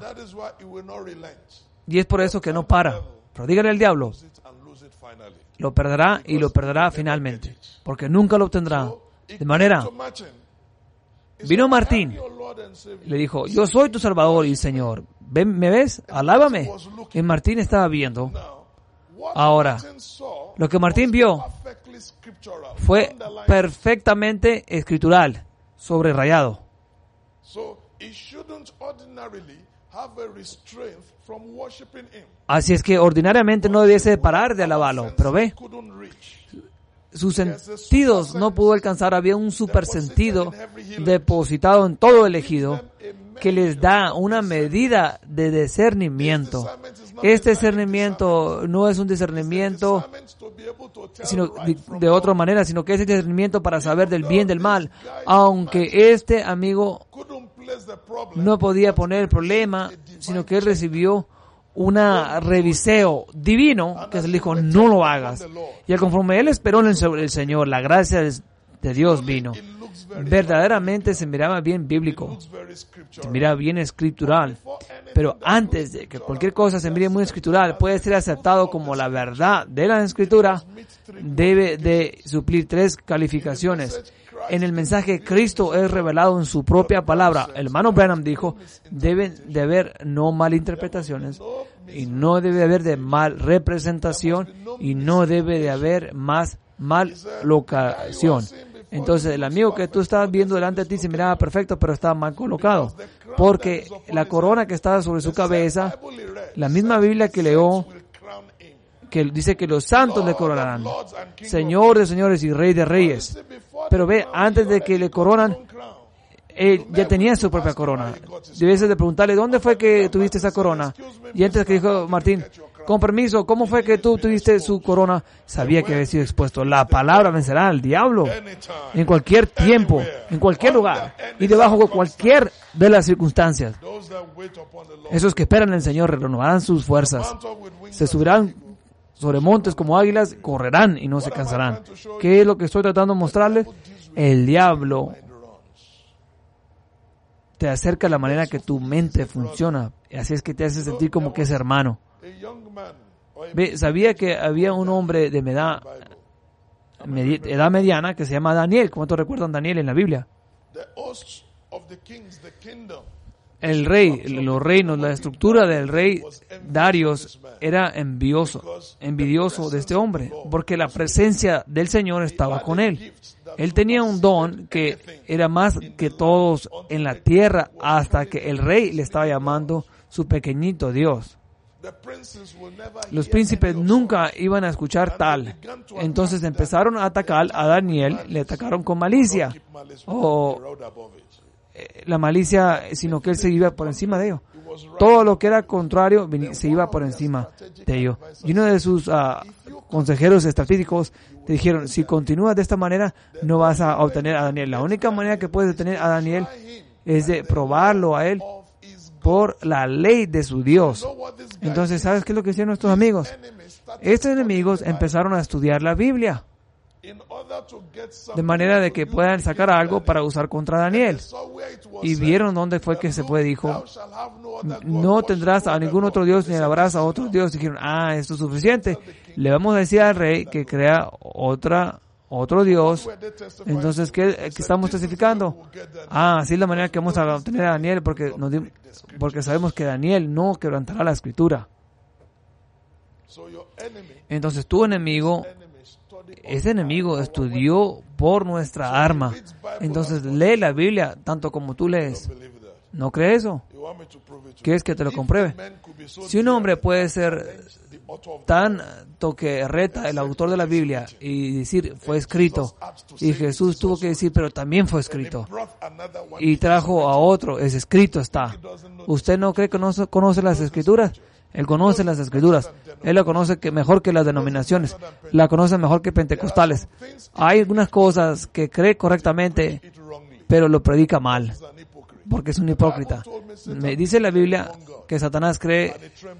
Y es por eso que no para. Pero dígale al diablo, lo perderá y lo perderá finalmente, porque nunca lo obtendrá. De manera, vino Martín, le dijo, yo soy tu Salvador y Señor. ¿Ven, ¿me ves? Alábame. Y Martín estaba viendo. Ahora, lo que Martín vio fue perfectamente escritural, subrayado. Así es que ordinariamente no debiese parar de alabarlo, pero ve, sus sentidos no pudo alcanzar. Había un super sentido depositado en todo elegido que les da una medida de discernimiento. Este discernimiento no es un discernimiento sino de otra manera, sino que es el discernimiento para saber del bien y del mal. Aunque este amigo no podía poner el problema, sino que él recibió una reviseo divino que se le dijo, no lo hagas. Y conforme él esperó en el Señor, la gracia de Dios vino. Verdaderamente se miraba bien bíblico, se miraba bien escritural. Pero antes de que cualquier cosa se mire muy escritural, puede ser aceptado como la verdad de la escritura, debe de suplir 3 calificaciones. En el mensaje, Cristo es revelado en su propia palabra. El hermano Branham dijo, deben de haber no malinterpretaciones, y no debe de haber de mal representación, y no debe de haber más mal locación. Entonces, el amigo que tú estabas viendo delante de ti se miraba perfecto, pero estaba mal colocado. Porque la corona que estaba sobre su cabeza, la misma Biblia que leo, que dice que los santos le coronarán. Señor de señores y Rey de reyes. Pero ve, antes de que le coronan, él ya tenía su propia corona. Debes de preguntarle, ¿dónde fue que tuviste esa corona? Y antes que dijo Martín, Con permiso, ¿cómo fue que tú tuviste su corona? Sabía que había sido expuesto. La palabra vencerá al diablo en cualquier tiempo, en cualquier lugar y debajo de cualquier de las circunstancias. Esos que esperan en el Señor renovarán sus fuerzas. Se subirán sobre montes como águilas, correrán y no se cansarán. ¿Qué es lo que estoy tratando de mostrarles? El diablo te acerca a la manera que tu mente funciona. Así es que te hace sentir como que es hermano. Sabía que había un hombre de edad mediana que se llama Daniel. ¿Cuántos recuerdan Daniel en la Biblia? El rey, los reinos, la estructura del rey Darius era envidioso de este hombre, porque la presencia del Señor estaba con él. Él tenía un don que era más que todos en la tierra, hasta que el rey le estaba llamando su pequeñito Dios. Los príncipes nunca iban a escuchar tal. Entonces empezaron a atacar a Daniel, le atacaron con malicia. La malicia, sino que él se iba por encima de ellos. Todo lo que era contrario se iba por encima de ellos. Y uno de sus consejeros estratégicos te dijeron, si continúas de esta manera, no vas a obtener a Daniel. La única manera que puedes obtener a Daniel es de probarlo a él por la ley de su Dios. Entonces, ¿sabes qué es lo que hicieron nuestros amigos? Estos enemigos empezaron a estudiar la Biblia de manera de que puedan sacar algo para usar contra Daniel. Y vieron dónde fue que se fue, dijo, no tendrás a ningún otro Dios ni alabarás a otro Dios. Dijeron, esto es suficiente. Le vamos a decir al rey que crea otro Dios. Entonces, ¿qué estamos testificando? Así es la manera que vamos a obtener a Daniel, porque sabemos que Daniel no quebrantará la escritura. Entonces, tu enemigo, ese enemigo estudió por nuestra arma. Entonces, lee la Biblia tanto como tú lees. ¿No crees eso? ¿Quieres que te lo compruebe? Si un hombre puede ser tanto que reta el autor de la Biblia y decir, fue escrito, y Jesús tuvo que decir, pero también fue escrito, y trajo a otro, es escrito está. ¿Usted no cree que no conoce las Escrituras? Él conoce las Escrituras. Él la conoce mejor que las denominaciones. La conoce mejor que pentecostales. Hay algunas cosas que cree correctamente, pero lo predica mal, porque es un hipócrita. Me dice la Biblia que Satanás cree.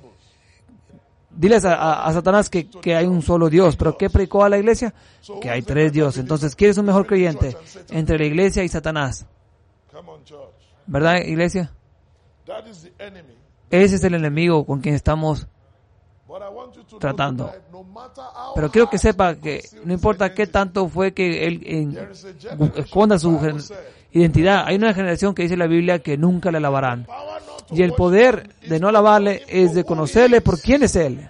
Diles a Satanás que hay un solo Dios, pero ¿qué predicó a la iglesia? Que hay tres dioses. Entonces, ¿quién es un mejor creyente entre la iglesia y Satanás? ¿Verdad, iglesia? Ese es el enemigo con quien estamos tratando. Pero quiero que sepa que no importa qué tanto fue que él esconda su identidad, hay una generación que dice la Biblia que nunca le alabarán. Y el poder de no alabarle es de conocerle por quién es él.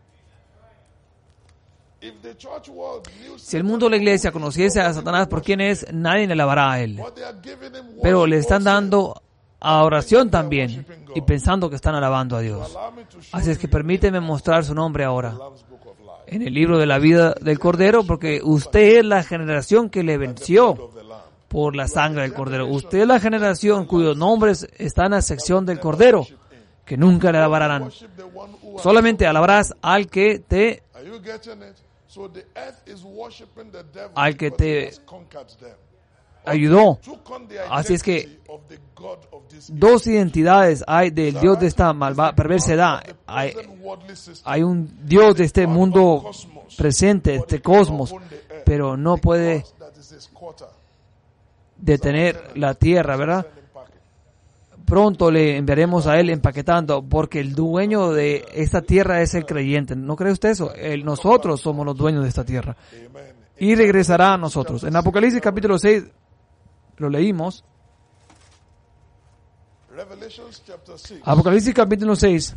Si el mundo de la iglesia conociese a Satanás por quién es, nadie le alabará a él. Pero le están dando a oración también y pensando que están alabando a Dios. Así es que permíteme mostrar su nombre ahora en el libro de la vida del Cordero, porque usted es la generación que le venció por la sangre del Cordero. Usted es la generación cuyos nombres están en la sección del Cordero, que nunca le alabarán. Solamente alabarás al que te ayudó. Así es que dos identidades hay del Dios de esta malvada perversidad. Hay un Dios de este mundo presente, este cosmos, pero no puede detener la tierra, ¿verdad? Pronto le enviaremos a él empaquetando, porque el dueño de esta tierra es el creyente. ¿No cree usted eso? Nosotros somos los dueños de esta tierra. Y regresará a nosotros. En Apocalipsis capítulo 6, lo leímos. Apocalipsis capítulo 6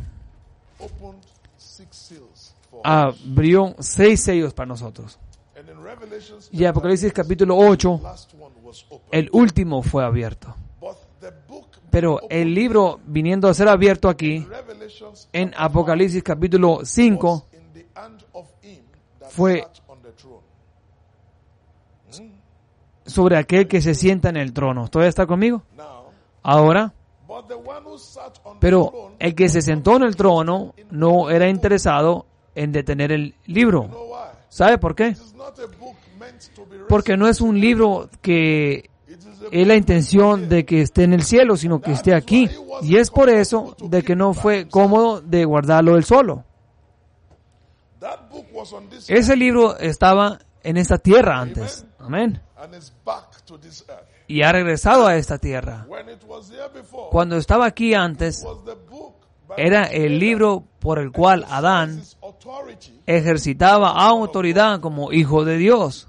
abrió 6 sellos para nosotros. Y Apocalipsis capítulo 8, el último fue abierto. Pero el libro viniendo a ser abierto aquí, en Apocalipsis capítulo 5, fue sobre aquel que se sienta en el trono. ¿Todavía está conmigo? Ahora, Pero el que se sentó en el trono no era interesado en detener el libro. ¿Sabe por qué? Porque no es un libro que es la intención de que esté en el cielo, sino que esté aquí. Y es por eso de que no fue cómodo de guardarlo él solo. Ese libro estaba en esta tierra antes. Amén. Y ha regresado a esta tierra. Cuando estaba aquí antes, era el libro por el cual Adán ejercitaba autoridad como hijo de Dios.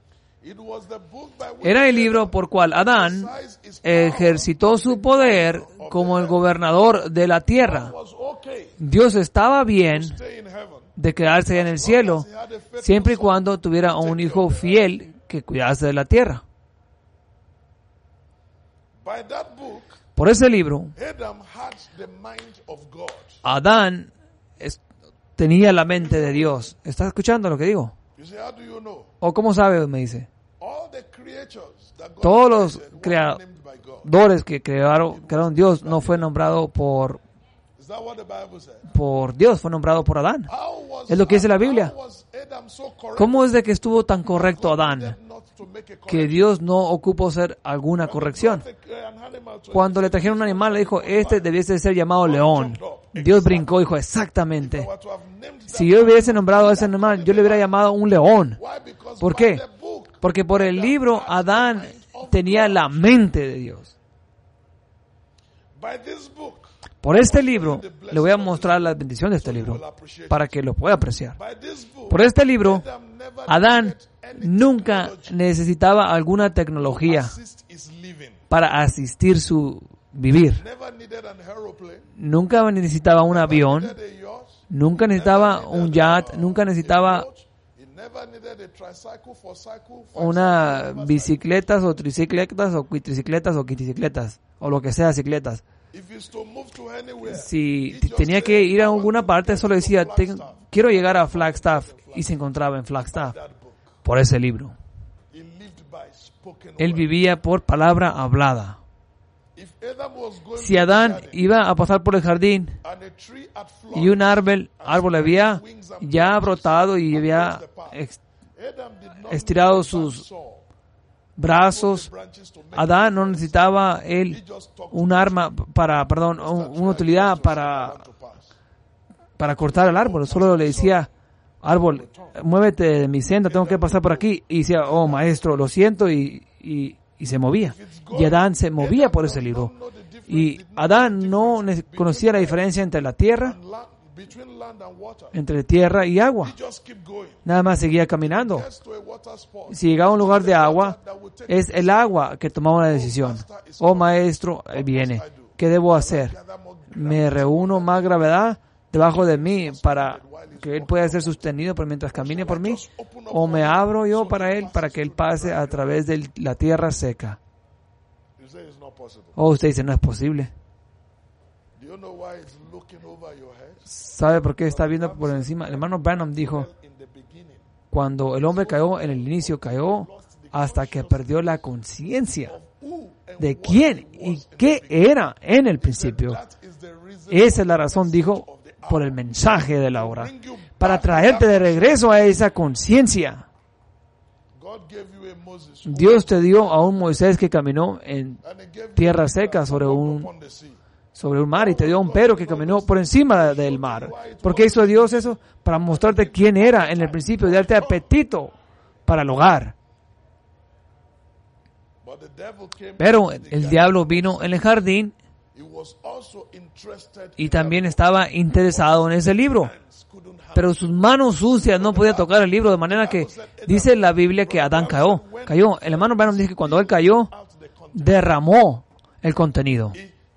Era el libro por cual Adán ejercitó su poder como el gobernador de la tierra. Dios estaba bien de quedarse en el cielo, siempre y cuando tuviera un hijo fiel que cuidase de la tierra. Por ese libro, Adán tenía la mente de Dios. ¿Estás escuchando lo que digo? ¿O cómo sabe? Me dice. Todos los creadores que crearon Dios no fue nombrado por Dios, fue nombrado por Adán. Es lo que dice la Biblia. ¿Cómo es de que estuvo tan correcto Adán que Dios no ocupó hacer alguna corrección? Cuando le trajeron un animal, le dijo, este debiese ser llamado león. Dios brincó y dijo, exactamente. Si yo hubiese nombrado a ese animal, yo le hubiera llamado un león. ¿Por qué? Porque por el libro Adán tenía la mente de Dios. Por este libro, le voy a mostrar la bendición de este libro, para que lo pueda apreciar. Por este libro, Adán nunca necesitaba alguna tecnología para asistir su vivir. Nunca necesitaba un avión, nunca necesitaba un yacht, nunca necesitaba una bicicletas o tricicletas o cuatricicletas o quinticicletas o lo que sea, cicletas. Si tenía que ir a alguna parte, solo decía, quiero llegar a Flagstaff, y se encontraba en Flagstaff por ese libro. Él vivía por palabra hablada. Si Adán iba a pasar por el jardín y un árbol había ya brotado y había estirado sus brazos, Adán no necesitaba una utilidad para cortar el árbol. Solo le decía, árbol, muévete de mi senda, tengo que pasar por aquí. Y decía, oh maestro, lo siento, y se movía. Y Adán se movía por ese libro. Y Adán no conocía la diferencia entre la tierra, entre tierra y agua. Nada más seguía caminando. Si llegaba a un lugar de agua, es el agua que tomaba una decisión. Oh maestro, viene. ¿Qué debo hacer? ¿Me reúno más gravedad debajo de mí para que él pueda ser sostenido por mientras camine por mí? ¿O me abro yo para él, para que él pase a través de la tierra seca? Oh, usted dice, no es posible. ¿Sabe por qué está viendo por encima? El hermano Branham dijo, cuando el hombre cayó en el inicio, cayó hasta que perdió la conciencia de quién y qué era en el principio. Esa es la razón, dijo, por el mensaje de la hora, para traerte de regreso a esa conciencia. Dios te dio a un Moisés que caminó en tierra seca sobre un mar, y te dio a un Pedro que caminó por encima del mar. ¿Por qué hizo Dios eso? Para mostrarte quién era en el principio y darte apetito para el hogar. Pero el diablo vino en el jardín y también estaba interesado en ese libro. Pero sus manos sucias no podían tocar el libro, de manera que dice la Biblia que Adán cayó. El hermano Branham dice que cuando él cayó, derramó el contenido.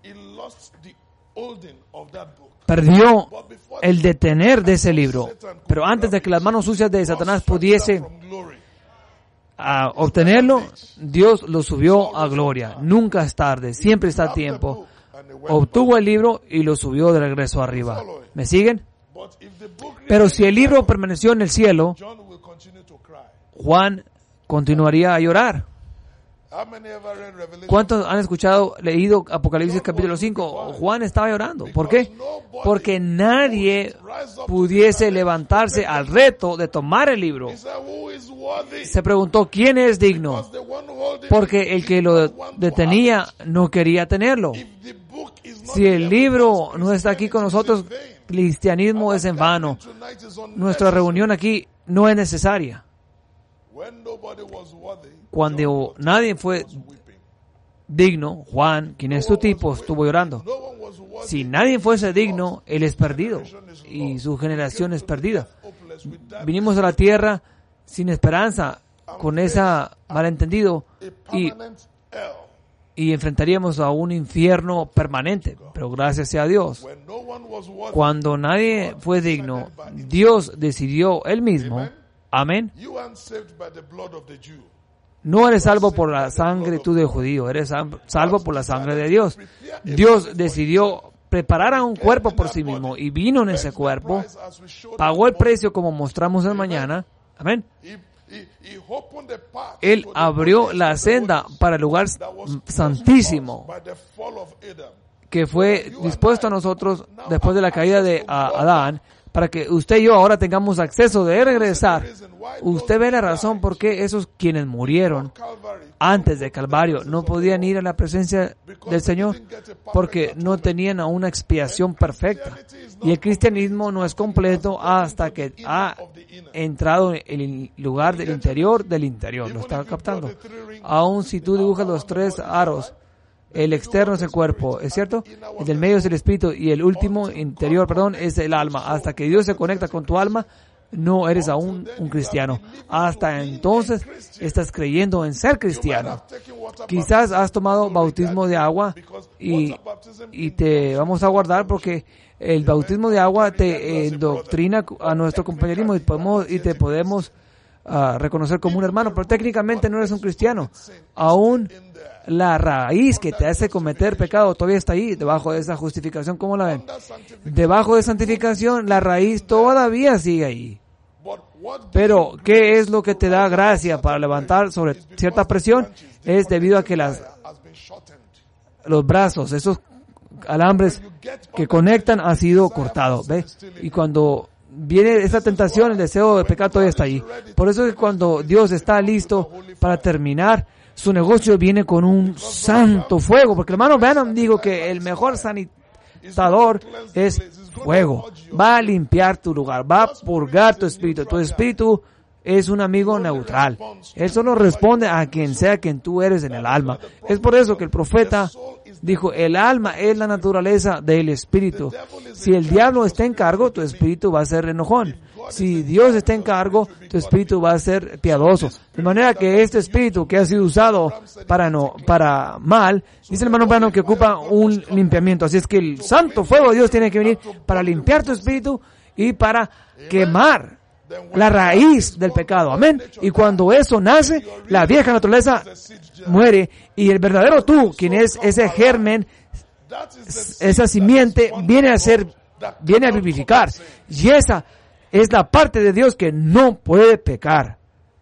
Perdió el detener de ese libro. Pero antes de que las manos sucias de Satanás pudiese obtenerlo, Dios lo subió a gloria. Nunca es tarde, siempre está a tiempo. Obtuvo el libro y lo subió de regreso arriba. ¿Me siguen? Pero si el libro permaneció en el cielo, Juan continuaría a llorar. ¿Cuántos han leído Apocalipsis capítulo 5? Juan estaba llorando. ¿Por qué? Porque nadie pudiese levantarse al reto de tomar el libro. Se preguntó, ¿quién es digno? Porque el que lo detenía no quería tenerlo. Si el libro no está aquí con nosotros, cristianismo es en vano. Nuestra reunión aquí no es necesaria. Cuando nadie fue digno, Juan, quien es su tipo, estuvo llorando. Si nadie fuese digno, él es perdido y su generación es perdida. Vinimos a la tierra sin esperanza, con ese malentendido, y enfrentaríamos a un infierno permanente. Pero gracias sea a Dios, cuando nadie fue digno, Dios decidió Él mismo. Amén. No eres salvo por la sangre tú del judío, eres salvo por la sangre de Dios. Dios decidió preparar a un cuerpo por sí mismo y vino en ese cuerpo, pagó el precio como mostramos en mañana. Amén. Él abrió la senda para el lugar santísimo que fue dispuesto a nosotros después de la caída de Adán, para que usted y yo ahora tengamos acceso de regresar. Usted ve la razón por qué esos quienes murieron antes de Calvario no podían ir a la presencia del Señor, porque no tenían aún una expiación perfecta. Y el cristianismo no es completo hasta que ha entrado en el lugar del interior del interior. ¿Lo está captando? Aún si tú dibujas los 3 aros, el externo es el cuerpo, ¿es cierto? El del medio es el espíritu y el último interior, es el alma. Hasta que Dios se conecta con tu alma, no eres aún un cristiano. Hasta entonces estás creyendo en ser cristiano. Quizás has tomado bautismo de agua y te vamos a guardar porque el bautismo de agua te doctrina a nuestro compañerismo y te podemos reconocer como un hermano, pero técnicamente no eres un cristiano. Aún la raíz que te hace cometer pecado todavía está ahí, debajo de esa justificación. ¿Cómo la ven? Debajo de santificación, la raíz todavía sigue ahí. Pero, ¿qué es lo que te da gracia para levantar sobre cierta presión? Es debido a que los brazos, esos alambres que conectan, han sido cortados. ¿Ve? Y cuando viene esa tentación, el deseo de pecar todavía está ahí. Por eso es que cuando Dios está listo para terminar, su negocio viene con un santo fuego. Porque el hermano Branham dijo que el mejor sanitador es fuego. Va a limpiar tu lugar, va a purgar tu espíritu. Tu espíritu es un amigo neutral. Él solo responde a quien sea quien tú eres en el alma. Es por eso que el profeta dijo, el alma es la naturaleza del espíritu. Si el diablo está en cargo, tu espíritu va a ser enojón. Si Dios está en cargo, tu espíritu va a ser piadoso. De manera que este espíritu que ha sido usado para mal, dice el hermano Branham que ocupa un limpiamiento. Así es que el santo fuego de Dios tiene que venir para limpiar tu espíritu y para quemar la raíz del pecado. Amén. Y cuando eso nace, la vieja naturaleza muere y el verdadero tú, quien es ese germen, esa simiente, viene a vivificar. Y esa es la parte de Dios que no puede pecar.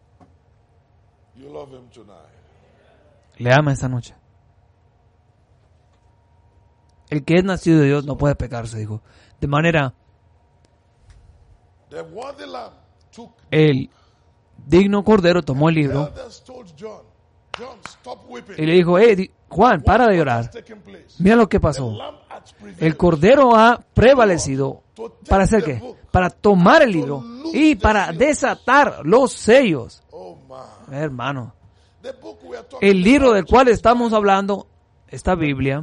Le ama esta noche. El que es nacido de Dios no puede pecar, se dijo. De manera, el digno cordero tomó el libro y le dijo, Juan, para de llorar. Mira lo que pasó. El cordero ha prevalecido. ¿Para hacer qué? Para tomar el libro y para desatar los sellos. Hermano, el libro del cual estamos hablando, esta Biblia.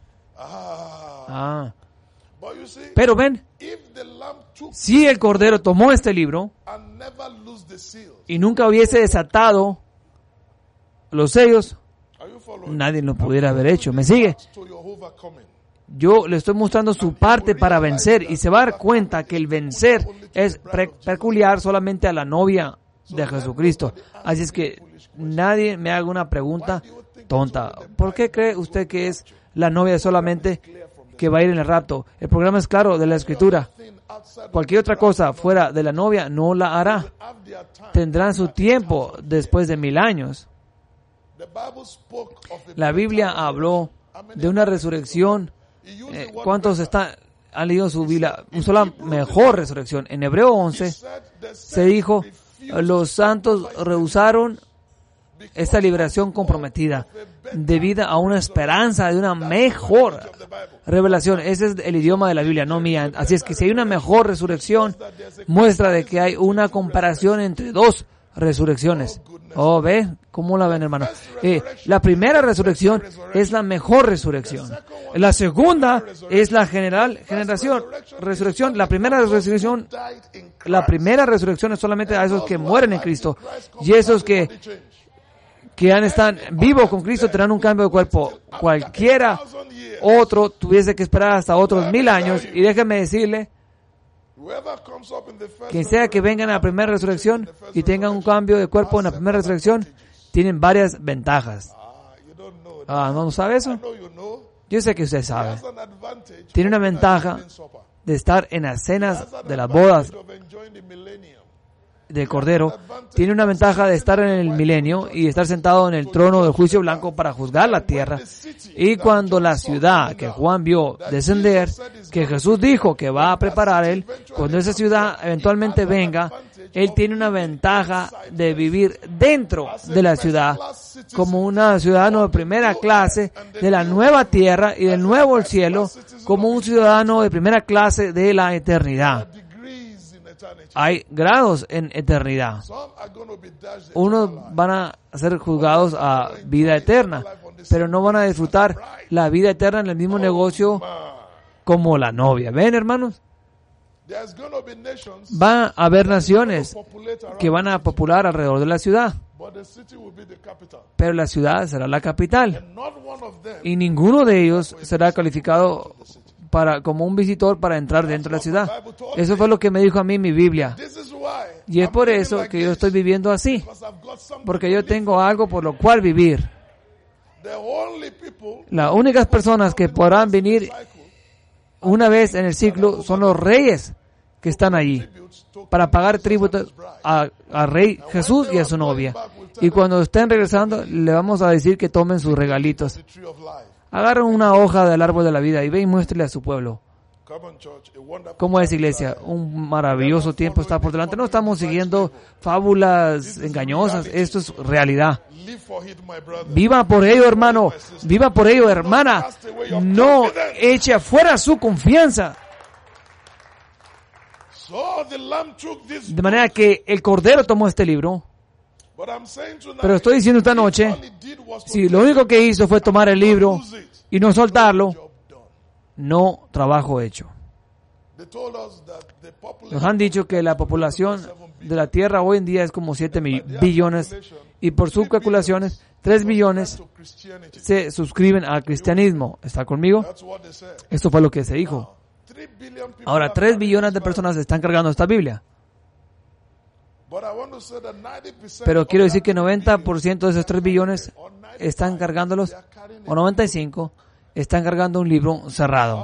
Pero ven, si el cordero tomó este libro y nunca hubiese desatado los sellos, nadie lo pudiera haber hecho. ¿Me sigue? Yo le estoy mostrando su parte para vencer y se va a dar cuenta que el vencer es peculiar solamente a la novia de Jesucristo. Así es que nadie me haga una pregunta tonta. ¿Por qué cree usted que es la novia solamente que va a ir en el rapto? El programa es claro de la Escritura. Cualquier otra cosa fuera de la novia no la hará. Tendrán su tiempo después de 1000 años. La Biblia habló de una resurrección. ¿Cuántos han leído su Biblia? Usó la mejor resurrección. En Hebreo 11 se dijo, los santos rehusaron esta liberación comprometida debido a una esperanza de una mejor revelación. Ese es el idioma de la Biblia, no mía. Así es que si hay una mejor resurrección, muestra de que hay una comparación entre dos resurrecciones. Oh, ¿ve? ¿Cómo la ven, hermano? La primera resurrección es la mejor resurrección. La segunda es la resurrección. La primera resurrección es solamente a esos que mueren en Cristo. Y esos que están vivos con Cristo tendrán un cambio de cuerpo. Cualquiera otro tuviese que esperar hasta otros 1000 años. Y déjenme decirle, quien sea que venga en la primera resurrección y tenga un cambio de cuerpo en la primera resurrección, tienen varias ventajas. ¿No sabe eso? Yo sé que usted sabe. Tiene una ventaja de estar en las cenas de las bodas del Cordero. Tiene una ventaja de estar en el milenio y estar sentado en el trono del juicio blanco para juzgar la tierra. Y cuando la ciudad que Juan vio descender, que Jesús dijo que va a preparar él, cuando esa ciudad eventualmente venga, él tiene una ventaja de vivir dentro de la ciudad como un ciudadano de primera clase de la nueva tierra y del nuevo cielo, como un ciudadano de primera clase de la eternidad. Hay grados en eternidad. Unos van a ser juzgados a vida eterna, pero no van a disfrutar la vida eterna en el mismo negocio como la novia. ¿Ven, hermanos? Va a haber naciones que van a popular alrededor de la ciudad, pero la ciudad será la capital. Y ninguno de ellos será calificado como un visitor para entrar dentro de la ciudad. Eso fue lo que me dijo a mí mi Biblia. Y es por eso que yo estoy viviendo así, porque yo tengo algo por lo cual vivir. Las únicas personas que podrán venir una vez en el ciclo son los reyes que están allí para pagar tributo al Rey Jesús y a su novia. Y cuando estén regresando, le vamos a decir que tomen sus regalitos. Agarren una hoja del árbol de la vida y ve y muéstrele a su pueblo. ¿Cómo es, iglesia? Un maravilloso tiempo está por delante. No estamos siguiendo fábulas engañosas. Esto es realidad. Viva por ello, hermano. Viva por ello, hermana. No eche afuera su confianza. De manera que el Cordero tomó este libro. Pero estoy diciendo esta noche, si lo único que hizo fue tomar el libro y no soltarlo, no trabajo hecho. Nos han dicho que la población de la Tierra hoy en día es como 7 billones y por sus calculaciones 3 billones se suscriben al cristianismo. ¿Está conmigo? Esto fue lo que se dijo. Ahora 3 billones de personas están cargando esta Biblia. Pero quiero decir que 90% de esos 3 billones están cargándolos, o 95, están cargando un libro cerrado.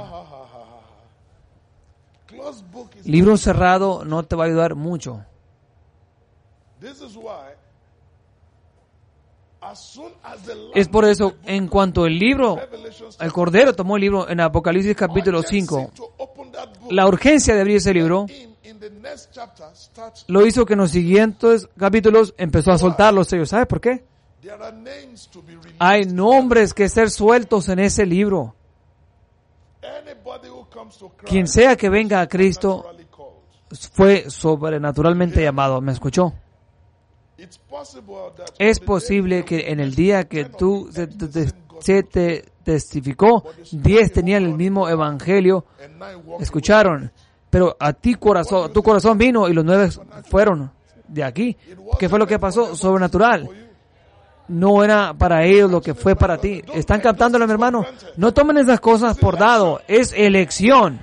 Libro cerrado no te va a ayudar mucho. Es por eso, en cuanto el Cordero tomó el libro en Apocalipsis capítulo 5, la urgencia de abrir ese libro lo hizo que en los siguientes capítulos empezó a soltar los sellos. ¿Sabe por qué? Hay nombres que ser sueltos en ese libro. Quien sea que venga a Cristo fue sobrenaturalmente llamado. ¿Me escuchó? Es posible que en el día que tú se te testificó, 10 tenían el mismo evangelio, escucharon, pero a ti tu corazón vino y los 9 fueron de aquí. ¿Qué fue lo que pasó? Sobrenatural. No era para ellos lo que fue para ti. ¿Están captándolo, mi hermano? No tomen esas cosas por dado. Es elección.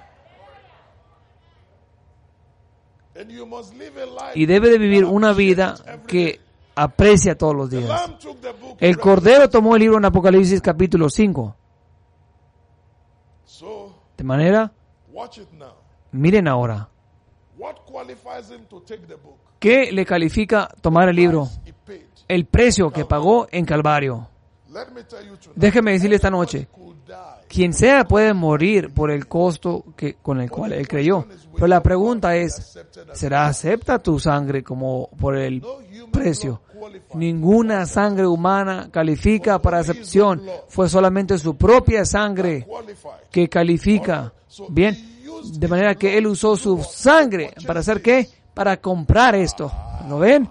Y debe de vivir una vida que aprecia todos los días. El Cordero tomó el libro en Apocalipsis capítulo 5. De manera, miren ahora. ¿Qué le califica tomar el libro? El precio que pagó en Calvario. Déjeme decirle esta noche, quien sea puede morir por el costo con el cual él creyó. Pero la pregunta es, ¿será acepta tu sangre como por el precio? Ninguna sangre humana califica para acepción. Fue solamente su propia sangre que califica. Bien, de manera que él usó su sangre ¿para hacer qué? Para comprar esto. ¿Lo ven?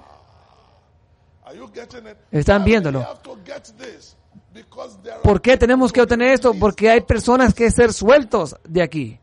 ¿Están viéndolo? ¿Por qué tenemos que obtener esto? Porque hay personas que ser sueltos de aquí,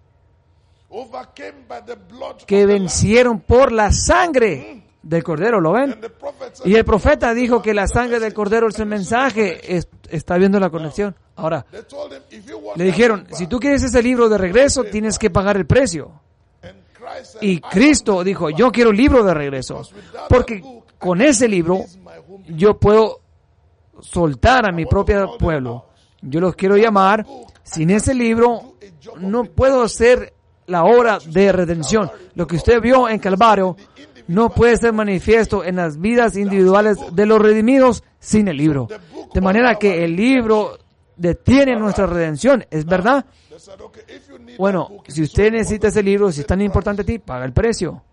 que vencieron por la sangre del Cordero, ¿lo ven? Y el profeta dijo que la sangre del Cordero es el mensaje. ¿Está viendo la conexión? Ahora, le dijeron, si tú quieres ese libro de regreso, tienes que pagar el precio. Y Cristo dijo, yo quiero el libro de regreso, porque con ese libro yo puedo soltar a mi propio pueblo. Yo los quiero llamar. Sin ese libro no puedo hacer la obra de redención. Lo que usted vio en Calvario no puede ser manifiesto en las vidas individuales de los redimidos sin el libro. De manera que el libro detiene nuestra redención. ¿Es verdad? Bueno, si usted necesita ese libro, si es tan importante a ti, paga el precio.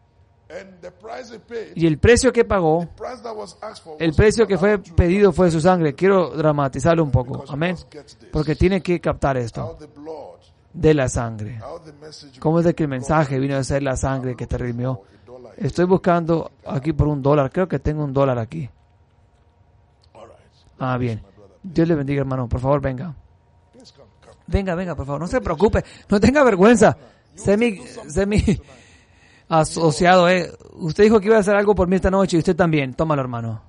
Y el precio que pagó, el precio que fue pedido fue su sangre. Quiero dramatizarlo un poco. Amén. Porque tiene que captar esto de la sangre. ¿Cómo es de que el mensaje vino a ser la sangre que te redimió? Estoy buscando aquí por $1. Creo que tengo $1 aquí. Ah, bien. Dios le bendiga, hermano. Por favor, venga. Venga, por favor. No se preocupe. No tenga vergüenza. Sé mi asociado, Usted dijo que iba a hacer algo por mí esta noche y usted también. Tómalo, hermano.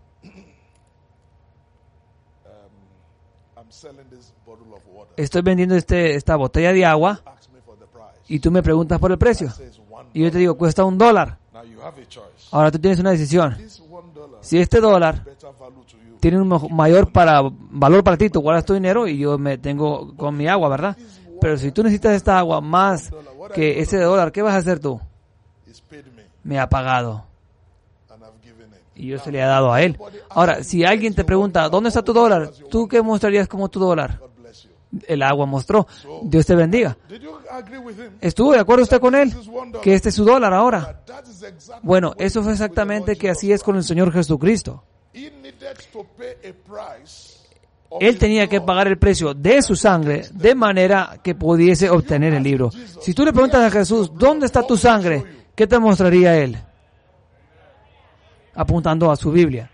Estoy vendiendo esta botella de agua y tú me preguntas por el precio. Y yo te digo, cuesta $1. Ahora tú tienes una decisión. Si este $1 tiene un mayor valor para ti, tú guardas tu dinero y yo me tengo con mi agua, ¿verdad? Pero si tú necesitas esta agua más que ese $1, ¿qué vas a hacer tú? Me ha pagado. Y yo se le he dado a él. Ahora, si alguien te pregunta, ¿dónde está tu $1? ¿Tú qué mostrarías como tu $1? El agua mostró. Dios te bendiga. ¿Estuvo de acuerdo usted con él? Que este es su $1 ahora. Bueno, eso fue exactamente que así es con el Señor Jesucristo. Él tenía que pagar el precio de su sangre de manera que pudiese obtener el libro. Si tú le preguntas a Jesús, ¿dónde está tu sangre? ¿Qué te mostraría él? Apuntando a su Biblia.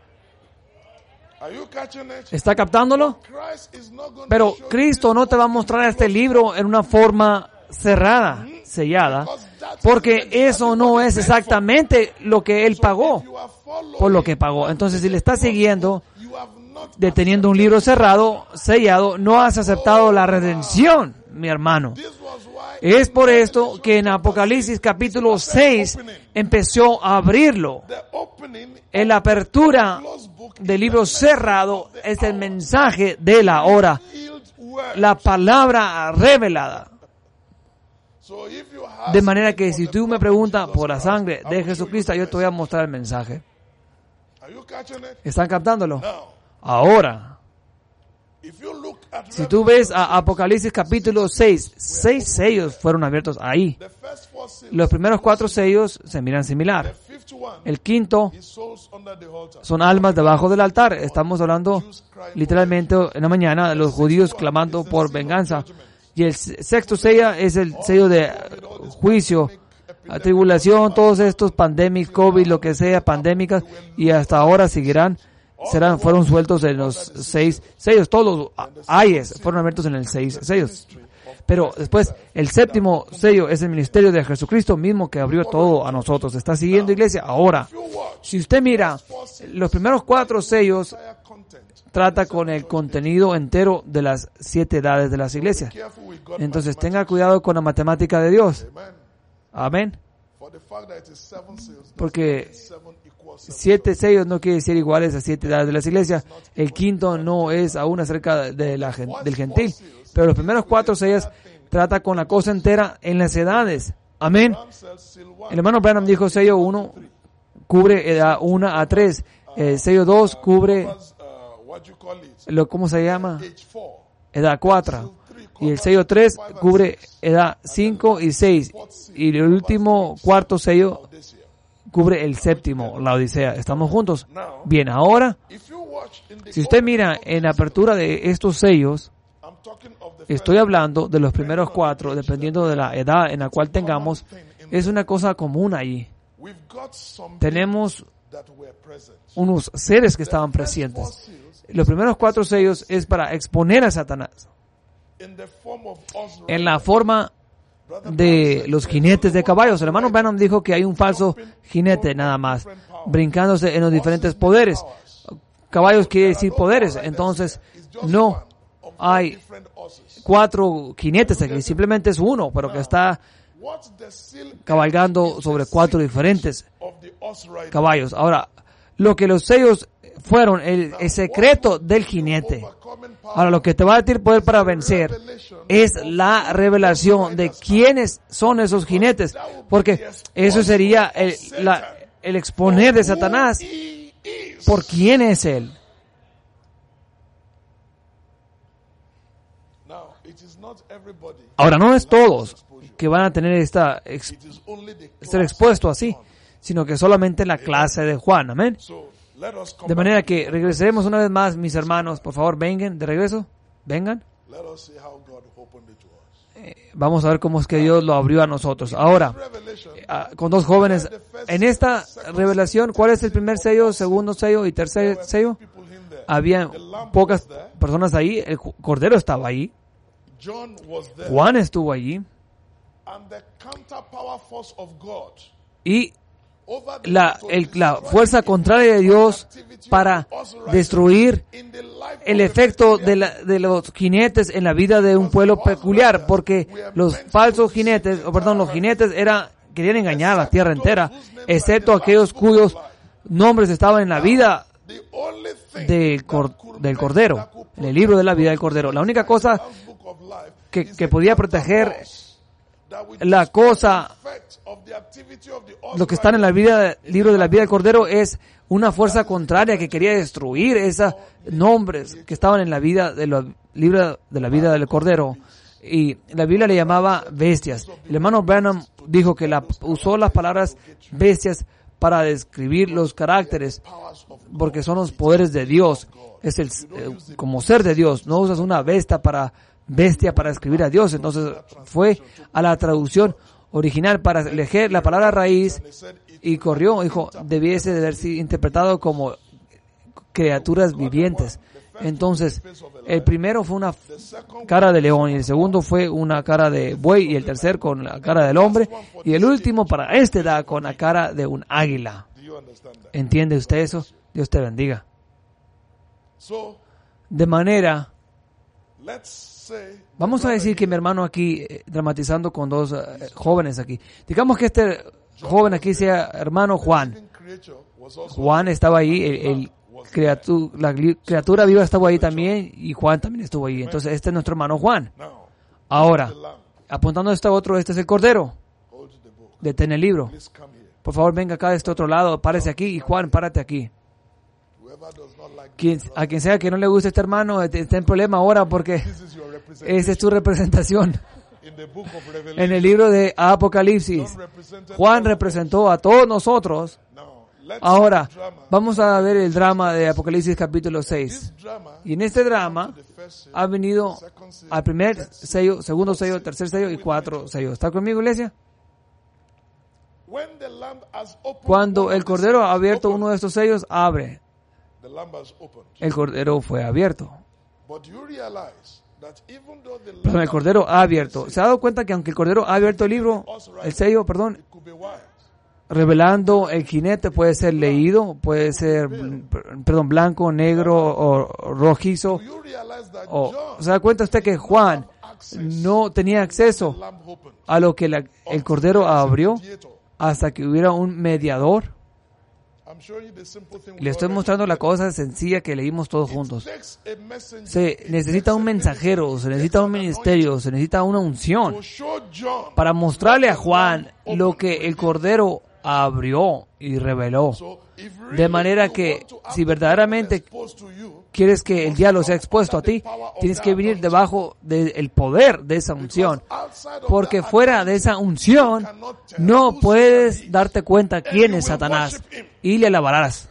¿Está captándolo? Pero Cristo no te va a mostrar este libro en una forma cerrada, sellada, porque eso no es exactamente lo que Él pagó, por lo que pagó. Entonces, si le estás siguiendo, deteniendo un libro cerrado, sellado, no has aceptado la redención, mi hermano. Es por esto que en Apocalipsis capítulo 6 empezó a abrirlo. En la apertura del libro cerrado es el mensaje de la hora, la palabra revelada. De manera que si tú me preguntas por la sangre de Jesucristo, yo te voy a mostrar el mensaje. ¿Están captándolo? Ahora, si tú ves a Apocalipsis capítulo 6, 6 sellos fueron abiertos ahí. Los primeros 4 sellos se miran similar. El quinto son almas debajo del altar. Estamos hablando literalmente en la mañana de los judíos clamando por venganza. Y el sexto sello es el sello de juicio, tribulación, todos estos pandemias, COVID, lo que sea, pandémicas, y hasta ahora seguirán. Fueron sueltos en los 6 sellos. Todos los ayes fueron abiertos en el 6 sellos. Pero después, el séptimo sello es el ministerio de Jesucristo mismo que abrió todo a nosotros. ¿Está siguiendo, iglesia? Ahora, si usted mira, los primeros 4 sellos trata con el contenido entero de las 7 edades de las iglesias. Entonces, tenga cuidado con la matemática de Dios. Amén. Porque 7 sellos no quiere decir iguales a 7 edades de las iglesias. El quinto no es aún acerca del gentil. Pero los primeros 4 sellos trata con la cosa entera en las edades Amén. El hermano Branham dijo, sello 1 cubre edad 1 a 3. Sello 2 cubre, ¿cómo se llama? Edad 4. Y el sello 3 cubre edad 5 y 6. Y el último cuarto sello cubre el séptimo, la Odisea. ¿Estamos juntos? Bien, ahora, si usted mira en la apertura de estos sellos, estoy hablando de los primeros 4, dependiendo de la edad en la cual tengamos. Es una cosa común ahí. Tenemos unos seres que estaban presentes. Los primeros 4 sellos es para exponer a Satanás en la forma de los jinetes de caballos. El hermano Branham dijo que hay un falso jinete nada más, brincándose en los diferentes poderes. Caballos quiere decir poderes. Entonces, no hay 4 jinetes aquí, simplemente es uno, pero que está cabalgando sobre 4 diferentes caballos. Ahora, lo que los sellos fueron el secreto del jinete. Ahora, lo que te va a decir poder para vencer es la revelación de quiénes son esos jinetes, porque eso sería el exponer de Satanás por quién es él. Ahora, no es todos que van a tener ser expuestos así, sino que solamente la clase de Juan. Amén. De manera que regresaremos una vez más, mis hermanos. Por favor, vengan de regreso. Vengan. Vamos a ver cómo es que Dios lo abrió a nosotros. Ahora, con 2 jóvenes, en esta revelación, ¿cuál es el primer sello, segundo sello y tercer sello? Había pocas personas ahí. El Cordero estaba ahí. Juan estuvo allí. Y la fuerza contraria de Dios para destruir el efecto de los jinetes en la vida de un pueblo peculiar, porque los falsos jinetes, los jinetes querían engañar a la tierra entera, excepto aquellos cuyos nombres estaban en la vida del Cordero, en el libro de la vida del Cordero. La única cosa que podía proteger la cosa, lo que está en el libro de la vida del Cordero, es una fuerza contraria que quería destruir esos nombres que estaban en la vida del libro de la vida del Cordero. Y la Biblia le llamaba bestias. El hermano Branham dijo que usó las palabras bestias para describir los caracteres, porque son los poderes de Dios. Es como ser de Dios. No usas una bestia para escribir a Dios. Entonces fue a la traducción original para elegir la palabra raíz y corrió. Dijo, debiese de haber sido interpretado como criaturas vivientes. Entonces, el primero fue una cara de león, y el segundo fue una cara de buey, y el tercer con la cara del hombre, y el último para esta edad con la cara de un águila. ¿Entiende usted eso? Dios te bendiga. De manera, vamos a decir que mi hermano aquí, dramatizando con 2 jóvenes aquí, digamos que este joven aquí sea hermano Juan. Juan estaba ahí, la criatura viva estaba ahí también, y Juan también estuvo ahí. Entonces este es nuestro hermano Juan. Ahora, apuntando a este otro, este es el Cordero. Detén el libro. Por favor, venga acá de este otro lado, párese aquí, y Juan, párate aquí. A quien sea que no le guste este hermano, está en problema ahora, porque esa es tu representación. En el libro de Apocalipsis, Juan representó a todos nosotros. Ahora, vamos a ver el drama de Apocalipsis capítulo 6. Y en este drama ha venido al primer sello, segundo sello, tercer sello y 4 sellos. ¿Está conmigo, iglesia? Cuando el Cordero ha abierto uno de estos sellos, abre. El Cordero fue abierto. Perdón, el Cordero ha abierto. ¿Se ha dado cuenta que aunque el Cordero ha abierto el libro, el sello, revelando el jinete, puede ser leído, puede ser, blanco, negro o rojizo? ¿Se da cuenta usted que Juan no tenía acceso a lo que el Cordero abrió hasta que hubiera un mediador? Le estoy mostrando la cosa sencilla que leímos todos juntos. Se necesita un mensajero, se necesita un ministerio, se necesita una unción para mostrarle a Juan lo que el Cordero abrió y reveló. De manera que si verdaderamente quieres que el diablo sea expuesto a ti, tienes que venir debajo del poder de esa unción. Porque fuera de esa unción no puedes darte cuenta quién es Satanás y le alabarás.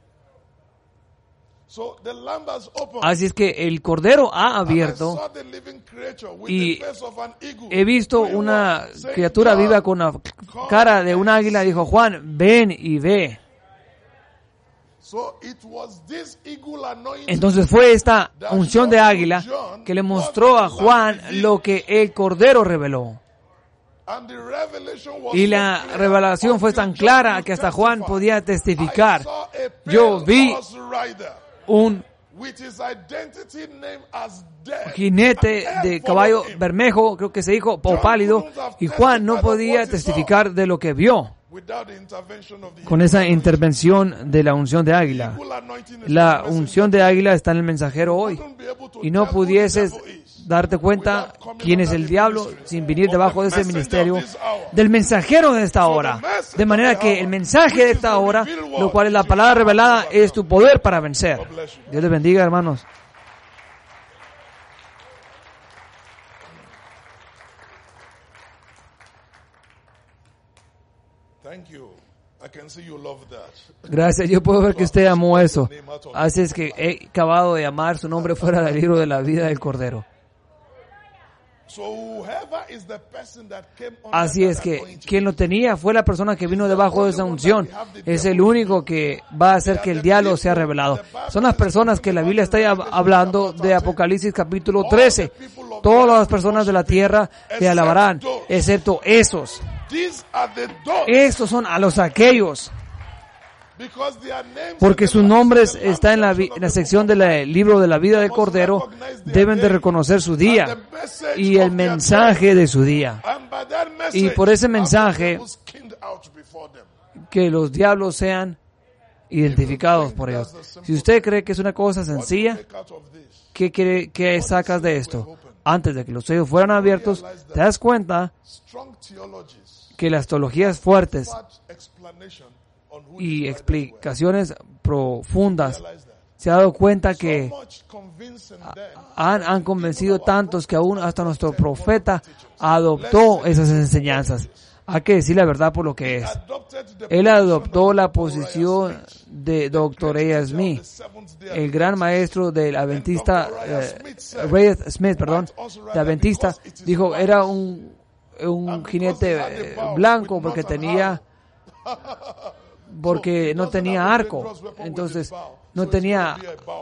Así es que el Cordero ha abierto y he visto una criatura viva con la cara de un águila. Dijo: Juan, ven y ve. Entonces fue esta unción de águila que le mostró a Juan lo que el Cordero reveló. Y la revelación fue tan clara que hasta Juan podía testificar. Yo vi un jinete de caballo bermejo, creo que se dijo, o pálido, y Juan no podía testificar de lo que vio con esa intervención de la unción de águila. La unción de águila está en el mensajero hoy, y no pudieses darte cuenta quién es el diablo sin venir debajo de ese ministerio del mensajero de esta hora. De manera que el mensaje de esta hora, lo cual es la palabra revelada, es tu poder para vencer. Dios les bendiga, hermanos. Gracias, yo puedo ver que usted amó eso. Así es que he acabado de amar su nombre fuera del libro de la vida del Cordero. Así es que quien lo tenía fue la persona que vino debajo de esa unción. Es el único que va a hacer que el diablo sea revelado. Son las personas que la Biblia está hablando de Apocalipsis capítulo 13. Todas las personas de la tierra le alabarán, excepto esos. Estos son a los aquellos. Porque sus nombres están en la sección del libro de la vida del Cordero, deben de reconocer su día y el mensaje de su día. Y por ese mensaje, que los diablos sean identificados por ellos. Si usted cree que es una cosa sencilla, ¿qué sacas de esto? Antes de que los sellos fueran abiertos, te das cuenta que las teologías fuertes y explicaciones profundas se ha dado cuenta que han convencido tantos que aún hasta nuestro profeta adoptó esas enseñanzas. Hay que decir la verdad por lo que es. Él adoptó la posición de Dr. A. Smith, el gran maestro del Adventista, Ray Smith, de Adventista, dijo era un jinete blanco porque no tenía arco, entonces no tenía,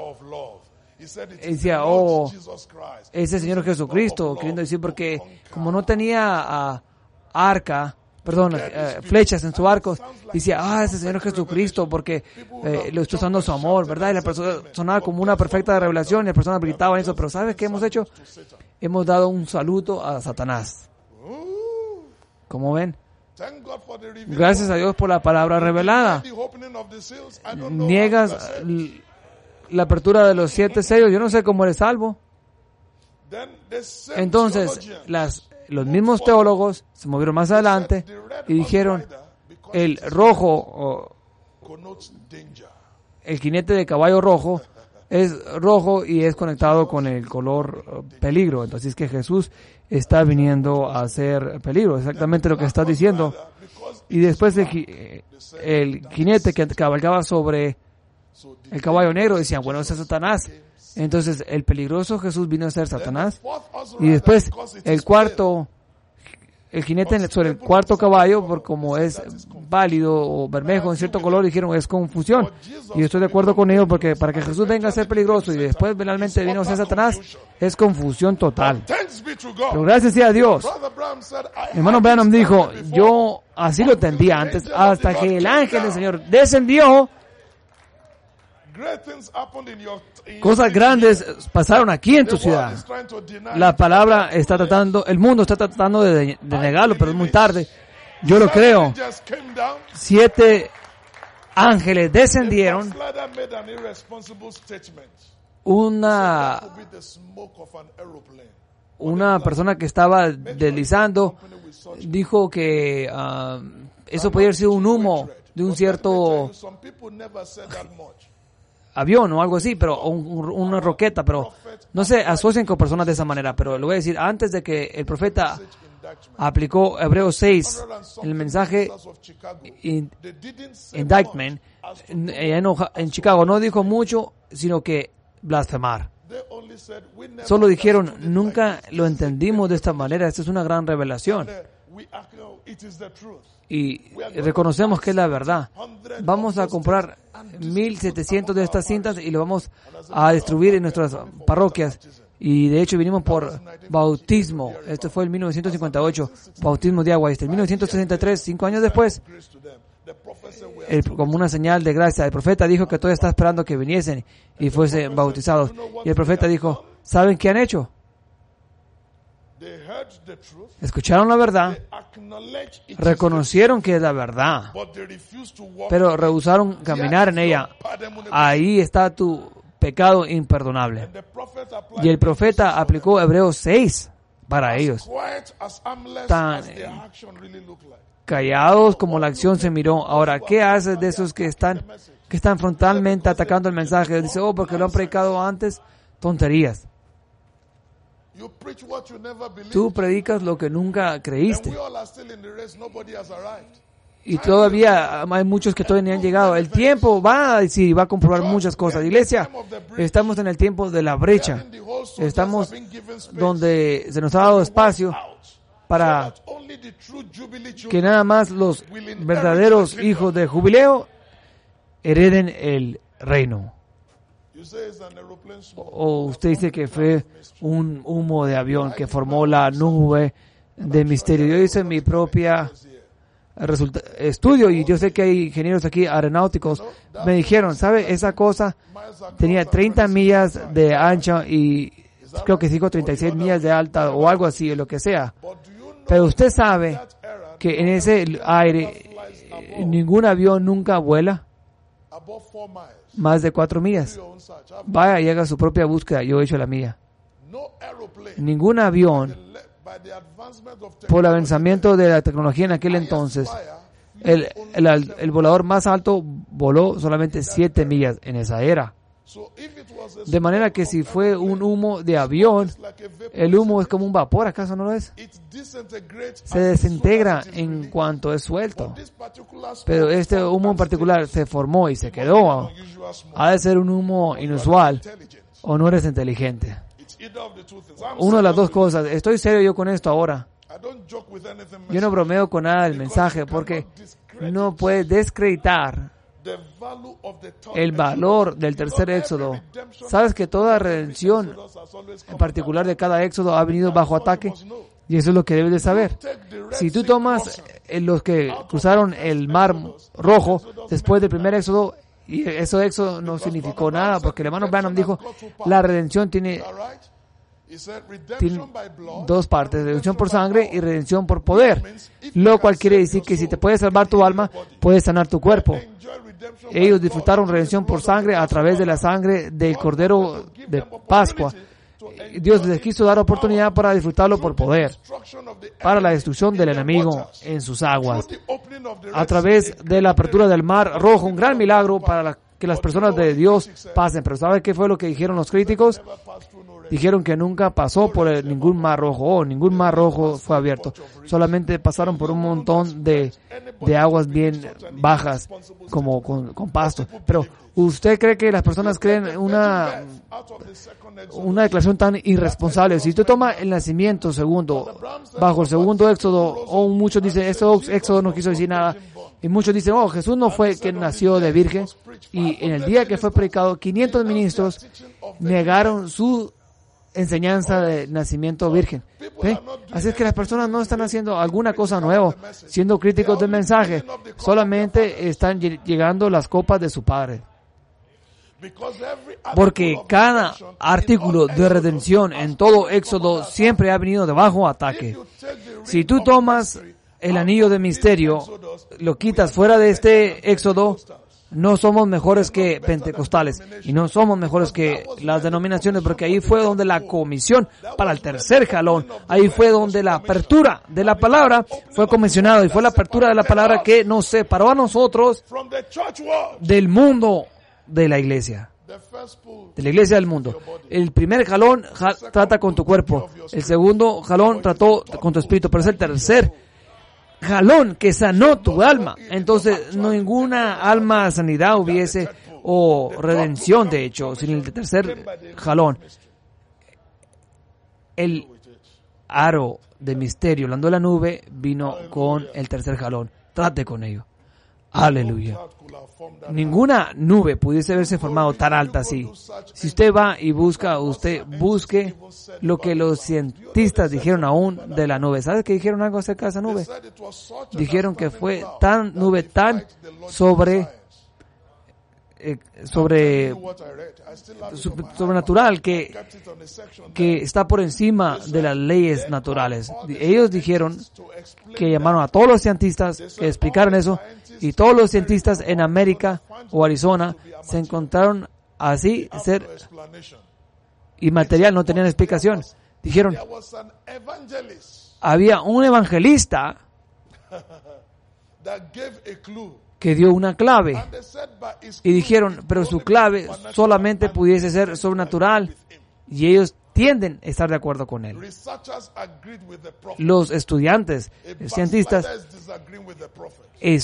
decía, ese Señor Jesucristo, queriendo decir, porque como no tenía flechas en su arco, decía, ese Señor Jesucristo, porque lo está usando su amor, ¿verdad? Y la persona sonaba como una perfecta revelación, y las personas gritaban eso, pero ¿sabes qué hemos hecho? Hemos dado un saludo a Satanás. ¿Cómo ven? Gracias a Dios por la palabra revelada. Niegas la apertura de los 7 sellos. Yo no sé cómo eres salvo. Entonces, los mismos teólogos se movieron más adelante y dijeron, el rojo, el jinete de caballo rojo, es rojo y es conectado con el color peligro. Entonces es que Jesús está viniendo a hacer peligro, exactamente lo que estás diciendo. Y después el jinete que cabalgaba sobre el caballo negro decían, bueno, ese es Satanás. Entonces el peligroso Jesús vino a ser Satanás. Y después el jinete sobre el cuarto caballo, por como es válido o bermejo en cierto color, dijeron es confusión. Y yo estoy de acuerdo con ellos, porque para que Jesús venga a ser peligroso y después finalmente vino a ser Satanás, es confusión total. Pero gracias sea a Dios. Hermano Branham dijo, yo así lo entendía antes, hasta que el ángel del Señor descendió. Cosas grandes pasaron aquí en tu ciudad. La palabra está tratando, el mundo está tratando de negarlo, pero es muy tarde. Yo lo creo. 7 ángeles descendieron. Backslider made an irresponsible statement. Una That could be the smoke of an aeroplane. persona que estaba deslizando dijo que eso podía haber sido un humo de un cierto Some people never said that much. avión o algo así, pero una roqueta, pero no se asocian con personas de esa manera. Pero le voy a decir, antes de que el profeta aplicó Hebreos 6, el mensaje indictment en Chicago, no dijo mucho, sino que blasfemar. They only said, we never Solo dijeron, understood it nunca like this. lo entendimos de esta manera, esta es una gran revelación. It is the truth. Y reconocemos que es la verdad. Vamos a comprar 1,700 de estas cintas y lo vamos a distribuir en nuestras parroquias. Y de hecho vinimos por bautismo. Esto fue en 1958, bautismo de agua. En 1963, 5 años después, Grace to them. The prophet said, we are como una señal de gracia, el profeta dijo que todavía está esperando que viniesen y fuesen bautizados. Y el profeta dijo, ¿saben qué han hecho? they heard the truth, Escucharon la verdad, they acknowledge it, reconocieron que es la verdad, but they refused to walk. pero rehusaron caminar en ella. Ahí está tu pecado imperdonable. The prophet applied Y el profeta aplicó Hebreos 6 para ellos. quiet as harmless Tan- as their action really looked like. Callados como la acción se miró. Ahora, ¿qué haces de esos que están frontalmente atacando el mensaje? Dice, porque lo han predicado antes. Tonterías. You preach what you never believed. Tú predicas lo que nunca And creíste. we all are still in the race. Nobody has arrived. Y todavía hay muchos que todavía ni han llegado. El tiempo va a decir y va a comprobar muchas cosas. Iglesia, estamos en el tiempo de la brecha. The whole soldiers Estamos have been given space donde se nos ha dado espacio para that only the true jubilee que children nada más los verdaderos hijos de jubileo hereden el reino. You say it's an aeroplane smoke. O usted dice que fue un humo de avión que formó la nube de misterio. Yo hice mi propia estudio y yo sé que hay ingenieros aquí aeronáuticos. Me dijeron, ¿sabe? Esa cosa tenía 30 millas de ancho y creo que digo 36 millas de alta o algo así, o lo que sea. But do you know Pero usted sabe that era que en ese aire ningún avión nunca vuela above 4 miles? más de 4 millas. Your own search. Vaya y haga su propia búsqueda. Yo he hecho la mía. No aeroplane. Ningún avión, By the advancement of por el avanzamiento de la tecnología en aquel entonces, el volador más alto voló solamente 7 millas en esa era. So if it was a De manera que si fue un humo de avión, like a vapor, el humo es como un vapor, ¿acaso no lo es? it disintegrates Se as desintegra soon as it is en released. cuanto es suelto. This particular smoke Pero este humo en particular se formó y se quedó. unusual smoke. Ha de ser un humo inusual Intelligence. o no eres inteligente. It's either of the two things. I'm Una de las serious dos cosas. Estoy serio yo con esto ahora. with- I don't joke with anything. Yo no bromeo con nada del mensaje porque no puedes descreditar The value of the third el valor del tercer éxodo. Sabes que toda redención, Exodus has always en come particular de cada éxodo, ha venido bajo ataque. Y eso es lo que debes de saber. take the Red Si tú Sea tomas crossing. los que cruzaron el mar rojo después del primer éxodo, y eso éxodo no significó nada, porque el hermano Branham dijo, la redención tiene All right? He said redemption by blood. dos partes, redención por sangre y redención por poder, lo cual quiere decir que si te puedes salvar tu alma, puedes sanar tu cuerpo. Enjoy redemption by Ellos blood. disfrutaron redención por sangre a través de la sangre del Cordero de Pascua. Dios les quiso dar oportunidad para disfrutarlo por poder, Destruction of the para la enemy destrucción in del the enemigo waters. en sus aguas. Through the opening of the A Red través Sea, de la apertura del mar rojo, un gran milagro para que las personas de Dios pasen. Pero ¿sabe qué fue lo que dijeron los críticos? never passed through no Red Dijeron que nunca pasó por ningún mar rojo, ningún mar rojo fue abierto. Solamente pasaron por un montón de aguas bien bajas, como con pasto. Pero, ¿usted cree que las personas creen una out of the second exodus. una declaración tan irresponsable? Si tú tomas el nacimiento segundo, bajo el segundo éxodo, o muchos dicen, este éxodo no quiso decir nada, y muchos dicen, Jesús no fue quien nació de virgen, y en el día que fue predicado, 500 ministros negaron su enseñanza de nacimiento virgen. ¿Ve? Así es que las personas no están haciendo alguna cosa nueva, siendo críticos del mensaje, solamente están llegando las copas de su padre. Because every Porque article of cada redemption artículo in all de redención en todo Éxodo siempre ha venido debajo ataque. you take the ring Si tú of tomas mystery el anillo de misterio, lo quitas fuera de este Éxodo, No somos mejores que pentecostales y no somos mejores que las denominaciones, porque ahí fue donde la comisión para el tercer jalón, ahí fue donde la apertura de la palabra fue comisionado y fue la apertura de la palabra que nos separó a nosotros from the church world. del mundo de la iglesia. The first pull De la iglesia del mundo. El primer jalón trata con tu cuerpo. El segundo jalón trató con tu espíritu. Pero es el tercer jalón que sanó tu alma. Entonces, ninguna alma sanidad hubiese o redención, de hecho, sin el tercer jalón. El aro de misterio, hablando de la nube, vino con el tercer jalón. Trate con ello. Aleluya. cloud could have formed that. Ninguna nube pudiese haberse formado tan alta así. Si usted va y busque lo que los cientistas dijeron aún de la nube. ¿Sabes qué dijeron algo acerca de esa nube? Said it was such an Dijeron que fue cloud tan nube tan sobre what I read. I still have it on my sobrenatural que kept it on a section está por encima de las leyes naturales. Ellos dijeron to explain que llamaron a todos los cientistas que explicaron eso, y todos los cientistas en América o Arizona se encontraron así ser no explanation. inmaterial, no tenían explicación. Dijeron, There was an evangelist había un evangelista that gave a clue. que dio una clave, And they said by his y dijeron, pero su clave solamente pudiese ser sobrenatural, y ellos tienden a estar de acuerdo con él. researchers agreed with the prophet. Los estudiantes, A cientistas, backslider is disagreeing with the prophet.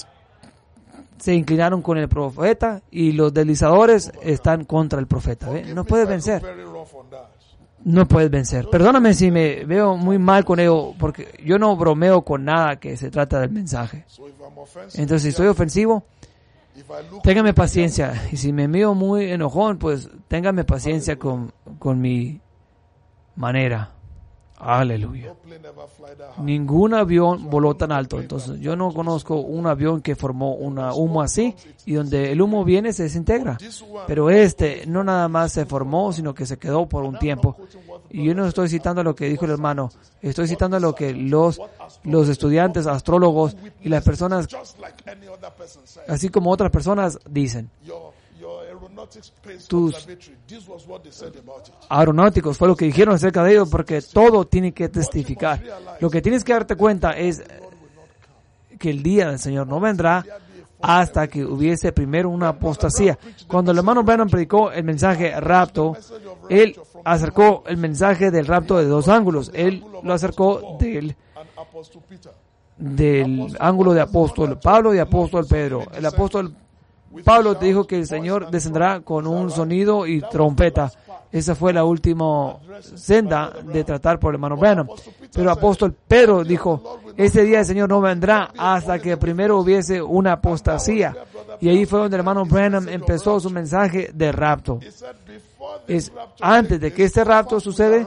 se inclinaron con el profeta, y los deslizadores están contra el profeta. ¿Ve? No puedes vencer. Very rough on that. No puedes vencer. Perdóname si me veo muy mal con ello, porque yo no bromeo con nada que se trata del mensaje. So if I'm offensive, Entonces, si soy ofensivo, if I look téngame paciencia. Y si me miro muy enojón, pues téngame paciencia con mi manera. Aleluya. no plane ever fly that high. Ningún avión voló tan alto. Entonces, yo no conozco un avión que formó un humo así, y donde el humo viene se desintegra. Pero no nada más se formó, sino que se quedó por un tiempo. Y yo no estoy citando lo que dijo el hermano, estoy citando lo que los estudiantes, astrólogos y las personas, Just like any other person said. así como otras personas, dicen. Your aeronautics space Tus- observatory. This was what they said about it. Aeronáuticos fue lo que dijeron acerca de ellos, porque todo tiene que testificar. Lo que tienes que darte cuenta es que el día del Señor no vendrá hasta que hubiese primero una apostasía. Cuando el hermano Branham predicó el mensaje rapto, él acercó el mensaje del rapto de dos ángulos. Él lo acercó And Apostle Peter. del ángulo de apóstol Pablo y apóstol Pedro. El apóstol Pablo te dijo que el Señor descenderá con un sonido y trompeta. Esa fue la última senda de tratar por el hermano Branham. Pero apóstol Pedro dijo, ese día el Señor no vendrá hasta que primero hubiese una apostasía. Y ahí fue donde el hermano Branham empezó su mensaje de rapto. He said before the Es antes de que este rapto sucede,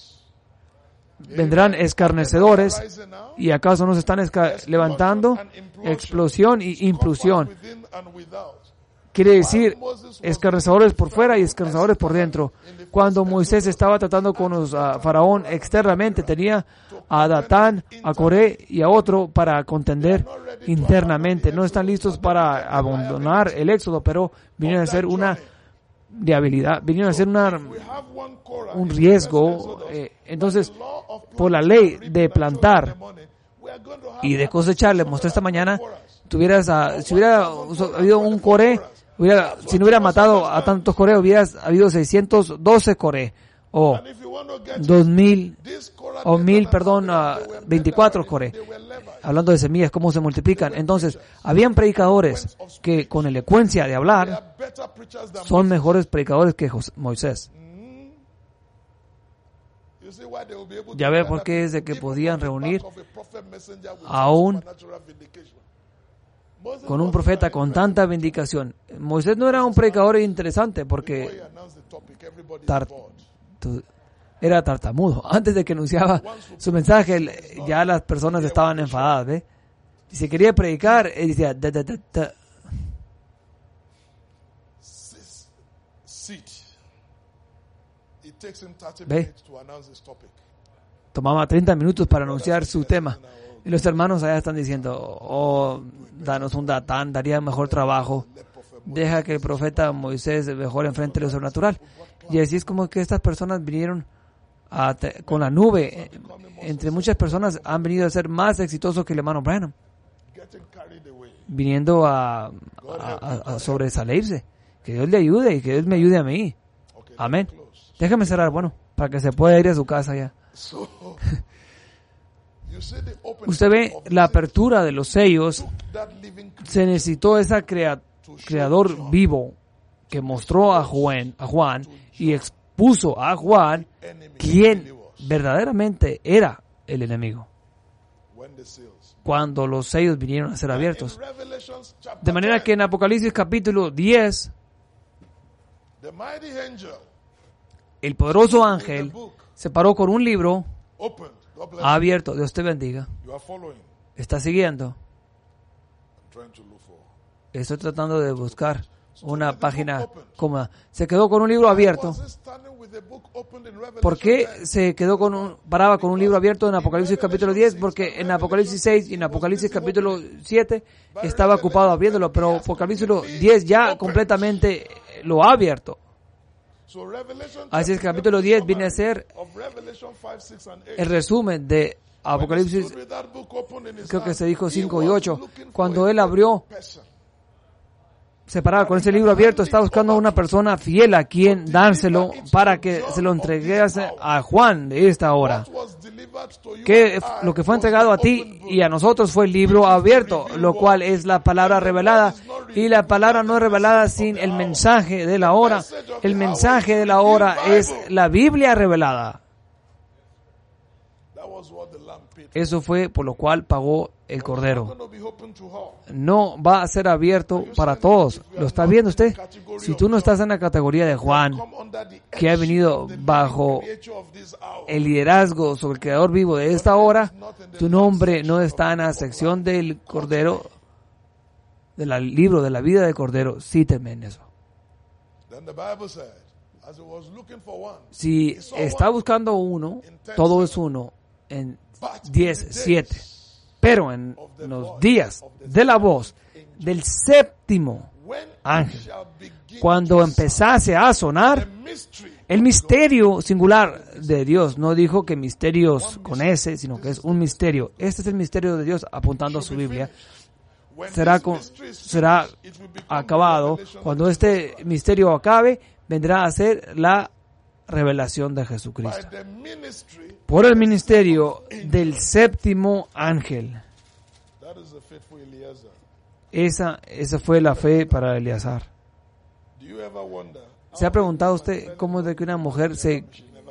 vendrán escarnecedores. rising now, ¿Y acaso no se están levantando? Explosión y implosión. within and without. Quiere decir escarnecedores por fuera y escarnecedores por dentro. Cuando Moisés estaba tratando con los faraón externamente, tenía a Datán, a Coré y a otro para contender internamente. No están listos para abandonar el éxodo, pero vinieron a ser una debilidad, vinieron a ser We have one Korah un in riesgo. Entonces, law of por la ley de plantar the morning. We are going to have y de cosechar, le mostré esta mañana, si hubiera habido un Coré, si no hubiera matado a tantos Coré, hubiera habido 612 Coré, o and if you want to get 2000, this Korah, o 1000, perdón, 24 Coré. they were Levites. Hablando de semillas, cómo se multiplican. Entonces, habían predicadores que con elocuencia de They hablar are better preachers than son mejores predicadores que Moisés. You see why they will be able to Ya ve gather por qué es de que people podían on the back reunir of a prophet messenger with aún supernatural vindication. Moses con un was profeta not con tanta vindicación. Moisés no era un predicador interesante before porque he announced the topic, everybody tar- is bored. era tartamudo. Antes de que anunciaba su mensaje, ya las personas estaban enfadadas, ¿ve? Y si quería predicar, él decía, "Da, da, da, da". Sit. It takes him 30 Ve. minutes to announce his topic. Tomaba 30 minutos para anunciar su tema. Y los hermanos allá están diciendo, oh, danos un Datán, daría mejor trabajo. deja que el profeta Moisés mejore enfrente de lo sobrenatural. Y así es como que estas personas vinieron con la nube. Entre muchas personas han venido a ser más exitosos que el hermano Branham, viniendo a sobresalirse. Que Dios le ayude y que Dios me ayude a mí. Amén. Déjame cerrar, bueno, para que se pueda ir a su casa ya. Usted ve la apertura de los sellos. Se necesitó ese creador vivo que mostró a Juan y expuso a Juan quién verdaderamente era el enemigo cuando los sellos vinieron a ser abiertos. De manera que en Apocalipsis capítulo 10, el poderoso ángel se paró con un libro abierto. Dios te bendiga. ¿Está siguiendo? Estoy tratando de buscar una página cómoda. Se quedó con un libro abierto. ¿Por qué se quedó paraba con un libro abierto en Apocalipsis capítulo 10? Porque en Apocalipsis 6 y en Apocalipsis capítulo 7 estaba ocupado abriéndolo, pero Apocalipsis 10 ya completamente lo ha abierto. Así es que capítulo 10 viene a ser el resumen de Apocalipsis, creo que se dijo 5 y 8. Cuando él abrió, se paraba con ese libro abierto, estaba buscando a una persona fiel a quien dárselo para que se lo entregase a Juan de esta hora. Que lo que fue entregado a ti y a nosotros fue el libro abierto, lo cual es la palabra revelada, y la palabra no es revelada sin el mensaje de la hora. El mensaje de la hora es la Biblia revelada. Eso fue por lo cual pagó el Cordero. No va a ser abierto para todos. ¿Lo está viendo usted? Si tú no estás en la categoría de Juan, que ha venido bajo el liderazgo sobre el Creador vivo de esta hora, tu nombre no está en la sección del Cordero, del libro de la vida del Cordero. Cíteme en eso. Si está buscando uno, todo es uno en 10:7. Pero en los días de la voz del séptimo ángel, cuando empezase a sonar el misterio singular de Dios, no dijo que misterios con S, sino que es un misterio. Este es el misterio de Dios apuntando a su Biblia. Será acabado. Cuando este misterio acabe, vendrá a ser la revelación de Jesucristo por el ministerio del séptimo ángel. Esa fue la fe para Eleazar. ¿Se ha preguntado usted cómo es de que una mujer se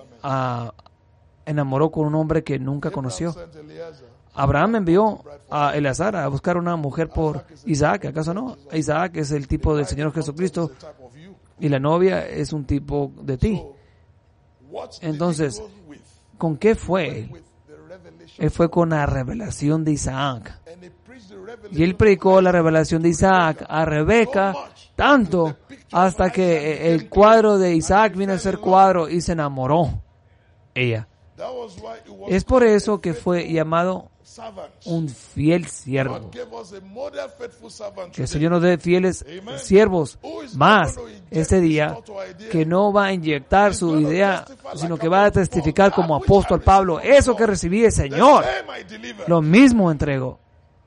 enamoró con un hombre que nunca conoció? Abraham envió a Eleazar a buscar una mujer por Isaac, ¿acaso no? Isaac es el tipo del Señor Jesucristo y la novia es un tipo de ti. Entonces, ¿con qué fue él? Él fue con la revelación de Isaac. Y él predicó la revelación de Isaac a Rebeca tanto hasta que el cuadro de Isaac vino a ser cuadro y se enamoró ella. Es por eso que fue llamado un fiel siervo. Que el Señor nos dé fieles siervos más este día, que no va a inyectar su idea, sino que va a testificar como apóstol Pablo: eso que recibí del Señor, lo mismo entrego.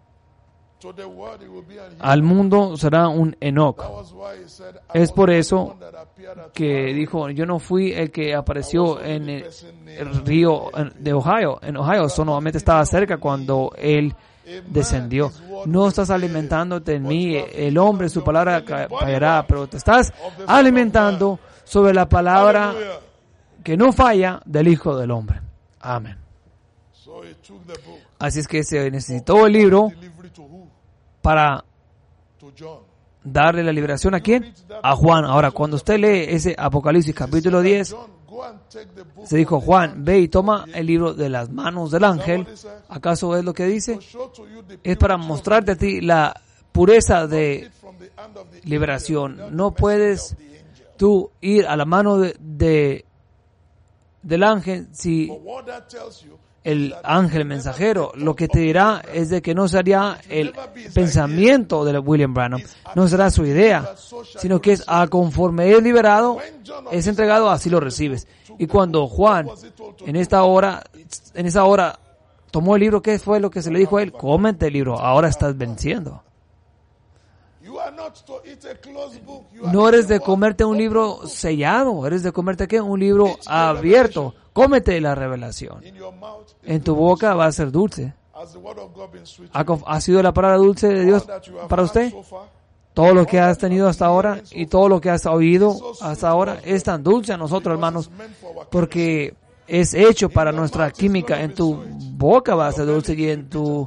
Al mundo será un Enoc. Es por eso que dijo: yo no fui el que apareció en el río de Ohio. En Ohio solamente estaba cerca cuando él descendió. No estás alimentándote en mí, el hombre, su palabra fallará, pero te estás alimentando sobre la palabra que no falla del Hijo del Hombre. Amén. Así es que se necesitó el libro para darle la liberación ¿a quién? A Juan. Ahora, cuando usted lee ese Apocalipsis capítulo 10, se dijo: Juan, ve y toma el libro de las manos del ángel. ¿Acaso es lo que dice? Es para mostrarte a ti la pureza de liberación. No puedes tú ir a la mano del ángel si el ángel mensajero. Lo que te dirá es de que no sería el pensamiento de William Branham, no será su idea, sino que es a conforme es liberado, es entregado, así lo recibes. Y cuando Juan, en esa hora, tomó el libro, ¿qué fue lo que se le dijo a él? Cómete el libro, ahora estás venciendo. No eres de comerte un libro sellado, eres de comerte ¿qué? Un libro abierto. Cómete la revelación. En tu boca va a ser dulce. ¿Ha sido la palabra dulce de Dios para usted? Todo lo que has tenido hasta ahora y todo lo que has oído hasta ahora es tan dulce a nosotros, hermanos, porque es hecho para nuestra química. En tu boca va a ser dulce y en tu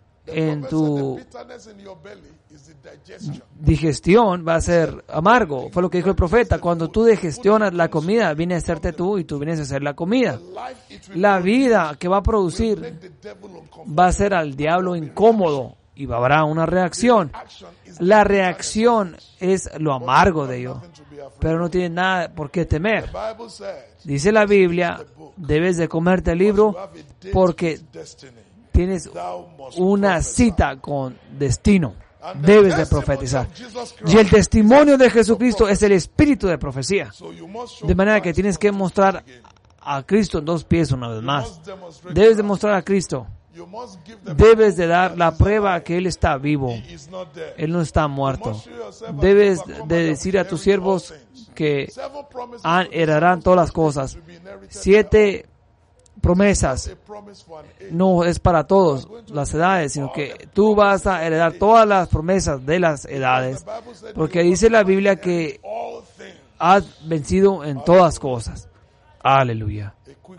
digestión va a ser amargo. Fue lo que dijo el profeta. Cuando tú digestionas la comida, viene a hacerte tú y tú vienes a hacer la comida. La vida que va a producir va a ser al diablo incómodo y habrá una reacción. La reacción es lo amargo de ello, pero no tiene nada por qué temer. Dice la Biblia, debes de comerte el libro porque tienes una cita con destino. Debes de profetizar. Y el testimonio de Jesucristo es el espíritu de profecía. De manera que tienes que mostrar a Cristo en dos pies una vez más. Debes de mostrar a Cristo. Debes de dar la prueba que Él está vivo. Él no está muerto. Debes de decir a tus siervos que heredarán todas las cosas. 7 promesas no es para todos las edades, sino que tú vas a heredar todas las promesas de las edades, porque dice la Biblia que has vencido en todas cosas. Aleluya.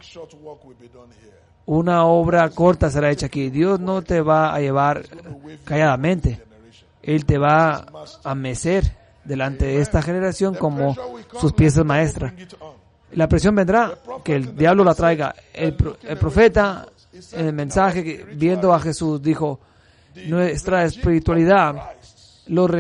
Una obra corta será hecha aquí. Dios no te va a llevar calladamente. Él te va a mecer delante de esta generación como sus piezas maestras. La presión vendrá, que el diablo la traiga. El profeta, en el mensaje, viendo a Jesús, dijo, nuestra espiritualidad, los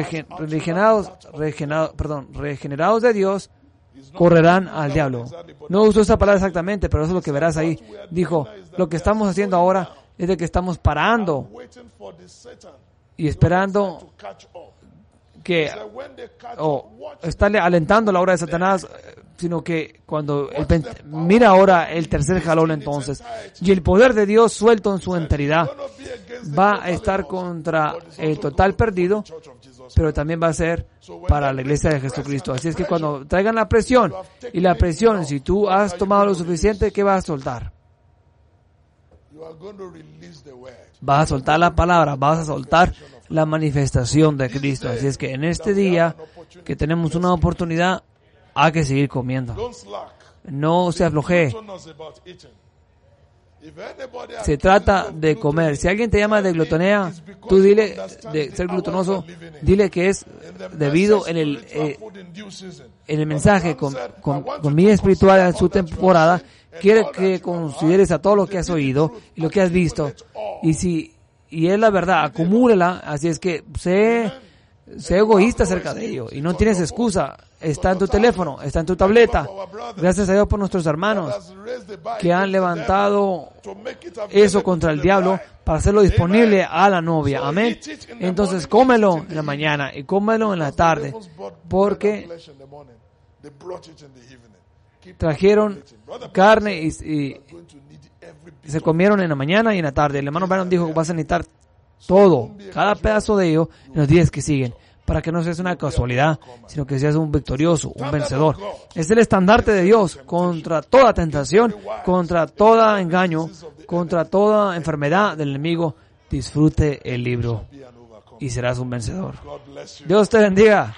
regenerados de Dios, correrán al diablo. No usó esa palabra exactamente, pero eso es lo que verás ahí. Dijo, lo que estamos haciendo ahora es de que estamos parando y esperando que estarle alentando la obra de Satanás, sino que cuando mira ahora el tercer jalón entonces, y el poder de Dios suelto en su enteridad va a estar contra el total perdido, pero también va a ser para la iglesia de Jesucristo. Así es que cuando traigan la presión, y la presión, si tú has tomado lo suficiente, ¿qué vas a soltar? Vas a soltar la palabra, vas a soltar la manifestación de Cristo. Así es que en este día que tenemos una oportunidad, hay que seguir comiendo. No se aflojee. Se trata de comer. Si alguien te llama de glutonea, tú dile, de ser glutonoso, dile que es debido en el mensaje con comida espiritual en su temporada. Quiere que consideres a todo lo que has oído y lo que has visto. Y es la verdad, acumúlela. Así es que sé egoísta acerca de ello y no tienes excusa. Está en tu teléfono, está en tu tableta. Gracias a Dios por nuestros hermanos que han levantado eso contra el diablo para hacerlo disponible a la novia. Amén. Entonces cómelo en la mañana y cómelo en la tarde, porque trajeron carne y se comieron en la mañana y en la tarde. El hermano Branham dijo que vas a necesitar todo, cada pedazo de ello en los días que siguen, para que no seas una casualidad, sino que seas un victorioso, un vencedor. Es el estandarte de Dios contra toda tentación, contra todo engaño, contra toda enfermedad del enemigo. Disfrute el libro y serás un vencedor. Dios te bendiga.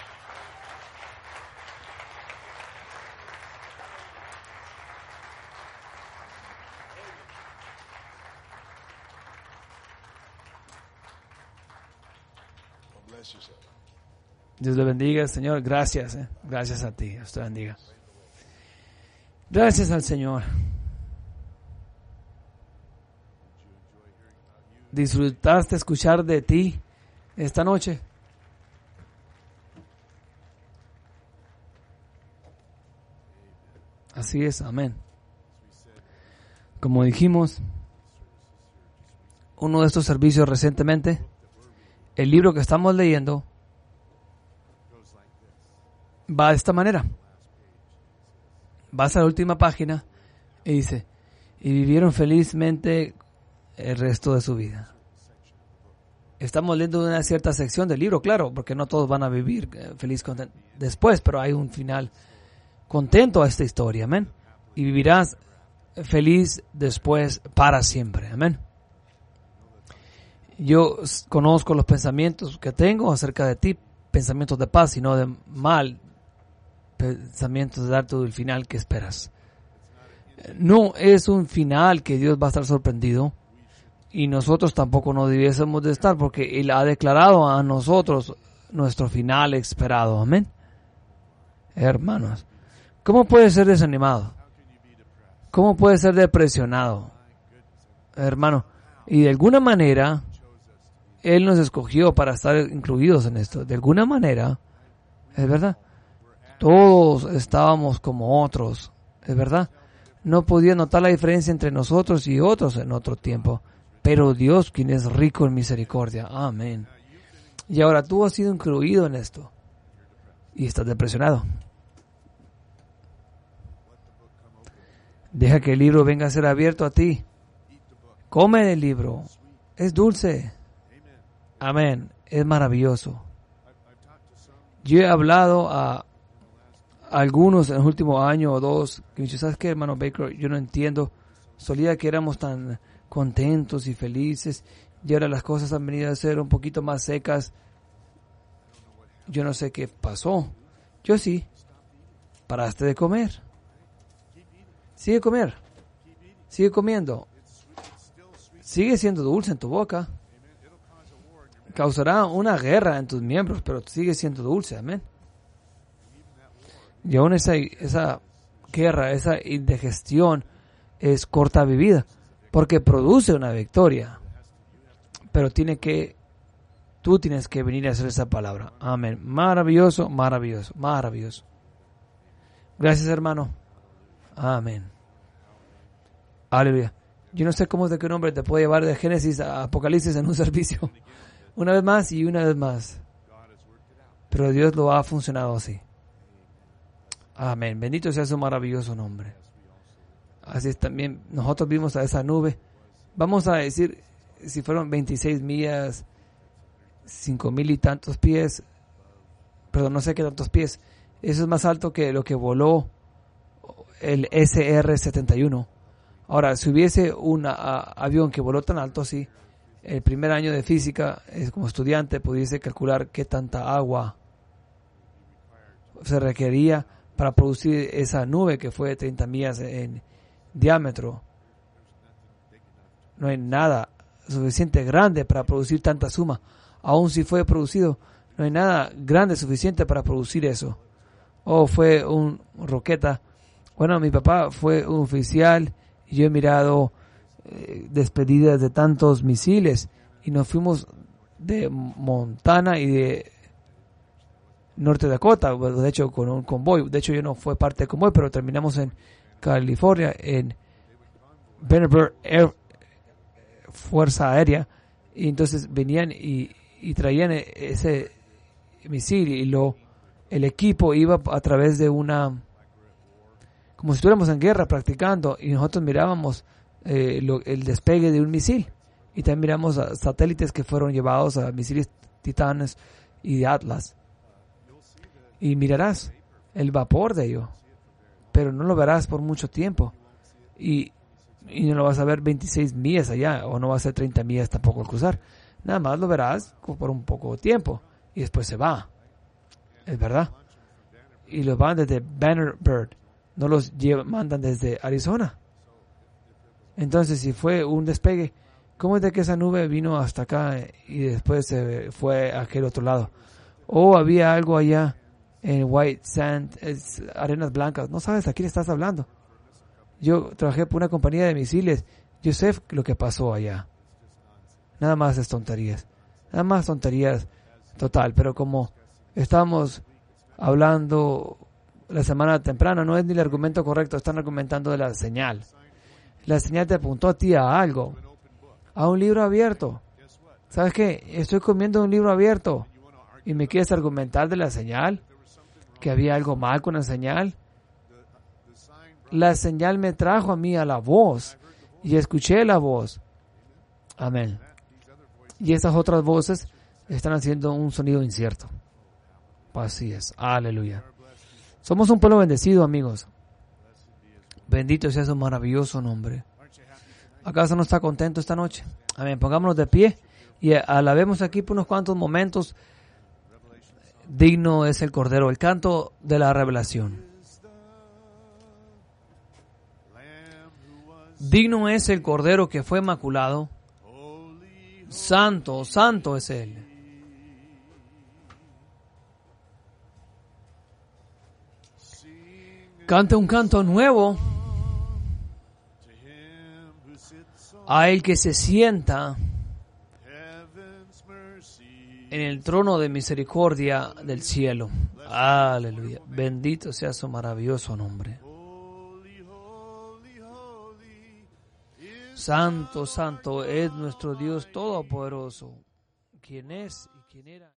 Dios le bendiga, Señor. Gracias. Gracias a ti. Dios te bendiga. Gracias al Señor. ¿Disfrutaste escuchar de ti esta noche? Así es. Amén. Como dijimos, uno de estos servicios recientemente, el libro que estamos leyendo va de esta manera. Vas a la última página y dice, y vivieron felizmente el resto de su vida. Estamos leyendo una cierta sección del libro, claro, porque no todos van a vivir feliz después, pero hay un final contento a esta historia, amén. Y vivirás feliz después para siempre, amén. Yo conozco los pensamientos que tengo acerca de ti, pensamientos de paz y no de mal, pensamientos de darte el final que esperas. No es un final que Dios va a estar sorprendido y nosotros tampoco no debiésemos de estar, porque Él ha declarado a nosotros nuestro final esperado, amén. Hermanos, ¿cómo puede ser desanimado? ¿Cómo puede ser depresionado? Hermano, y de alguna manera Él nos escogió para estar incluidos en esto. De alguna manera, es verdad. Todos estábamos como otros, es verdad. No podía notar la diferencia entre nosotros y otros en otro tiempo. Pero Dios, quien es rico en misericordia. Amén. Y ahora tú has sido incluido en esto. Y estás depresionado. Deja que el libro venga a ser abierto a ti. Come el libro. Es dulce. Amén. Es maravilloso. Yo he hablado a algunos en el último año o dos que me dicen, ¿sabes qué, hermano Baker? Yo no entiendo. Solía que éramos tan contentos y felices y ahora las cosas han venido a ser un poquito más secas. Yo no sé qué pasó. Yo sí. Paraste de comer. Sigue comer. Sigue comiendo. Sigue siendo dulce en tu boca. Causará una guerra en tus miembros, pero sigue siendo dulce, amén. Y aún esa guerra, esa indigestión es corta vivida, porque produce una victoria. Pero tú tienes que venir a hacer esa palabra. Amén. Maravilloso, maravilloso, maravilloso. Gracias, hermano. Amén. Aleluya. Yo no sé cómo es de qué nombre te puede llevar de Génesis a Apocalipsis en un servicio. Una vez más y una vez más. Pero Dios lo ha funcionado así. Amén. Bendito sea su maravilloso nombre. Así es también. Nosotros vimos a esa nube. Vamos a decir, si fueron 26 millas, 5,000 y tantos pies. Perdón, no sé qué tantos pies. Eso es más alto que lo que voló el SR-71. Ahora, si hubiese un avión que voló tan alto, sí, el primer año de física, como estudiante, pudiese calcular qué tanta agua se requería para producir esa nube que fue 30 millas en diámetro. No hay nada suficiente grande para producir tanta suma. Aún si fue producido, no hay nada grande suficiente para producir eso. Fue un roqueta. Bueno, mi papá fue un oficial y yo he mirado despedidas de tantos misiles y nos fuimos de Montana y de Norte Dakota, de hecho con un convoy. De hecho yo no fue parte del convoy, pero terminamos en California, en Vandenberg Fuerza Aérea, y entonces venían y traían ese misil y el equipo iba a través de como si estuviéramos en guerra practicando, y nosotros mirábamos el despegue de un misil, y también miramos a satélites que fueron llevados a misiles Titanes y de Atlas, y mirarás el vapor de ello, pero no lo verás por mucho tiempo, y no lo vas a ver 26 millas allá, o no va a ser 30 millas tampoco al cruzar. Nada más lo verás por un poco de tiempo y después se va. Es verdad. Y los van desde Vandenberg, no los mandan desde Arizona. Entonces, si fue un despegue, ¿cómo es de que esa nube vino hasta acá y después se fue a aquel otro lado? Había algo allá en White Sand, arenas blancas. No sabes a quién estás hablando. Yo trabajé por una compañía de misiles. Yo sé lo que pasó allá. Nada más es tonterías. Nada más tonterías total. Pero como estábamos hablando la semana temprana, no es ni el argumento correcto. Están argumentando de la señal. La señal te apuntó a ti a algo. a un libro abierto. ¿Sabes qué? Estoy comiendo un libro abierto y me quieres argumentar de la señal, que había algo mal con la señal. La señal me trajo a mí a la voz y escuché la voz. Amén. Y estas otras voces están haciendo un sonido incierto. Así es. Aleluya. Somos un pueblo bendecido, amigos. Bendito sea su maravilloso nombre. ¿Acaso no está contento esta noche? Amén. Pongámonos de pie y alabemos aquí por unos cuantos momentos. Digno es el Cordero, el canto de la revelación. Digno es el Cordero que fue maculado. Santo, santo es Él. Cante un canto nuevo a Él que se sienta en el trono de misericordia del cielo. Aleluya. Bendito sea su maravilloso nombre. Santo, santo es nuestro Dios todopoderoso, quien es y quien era.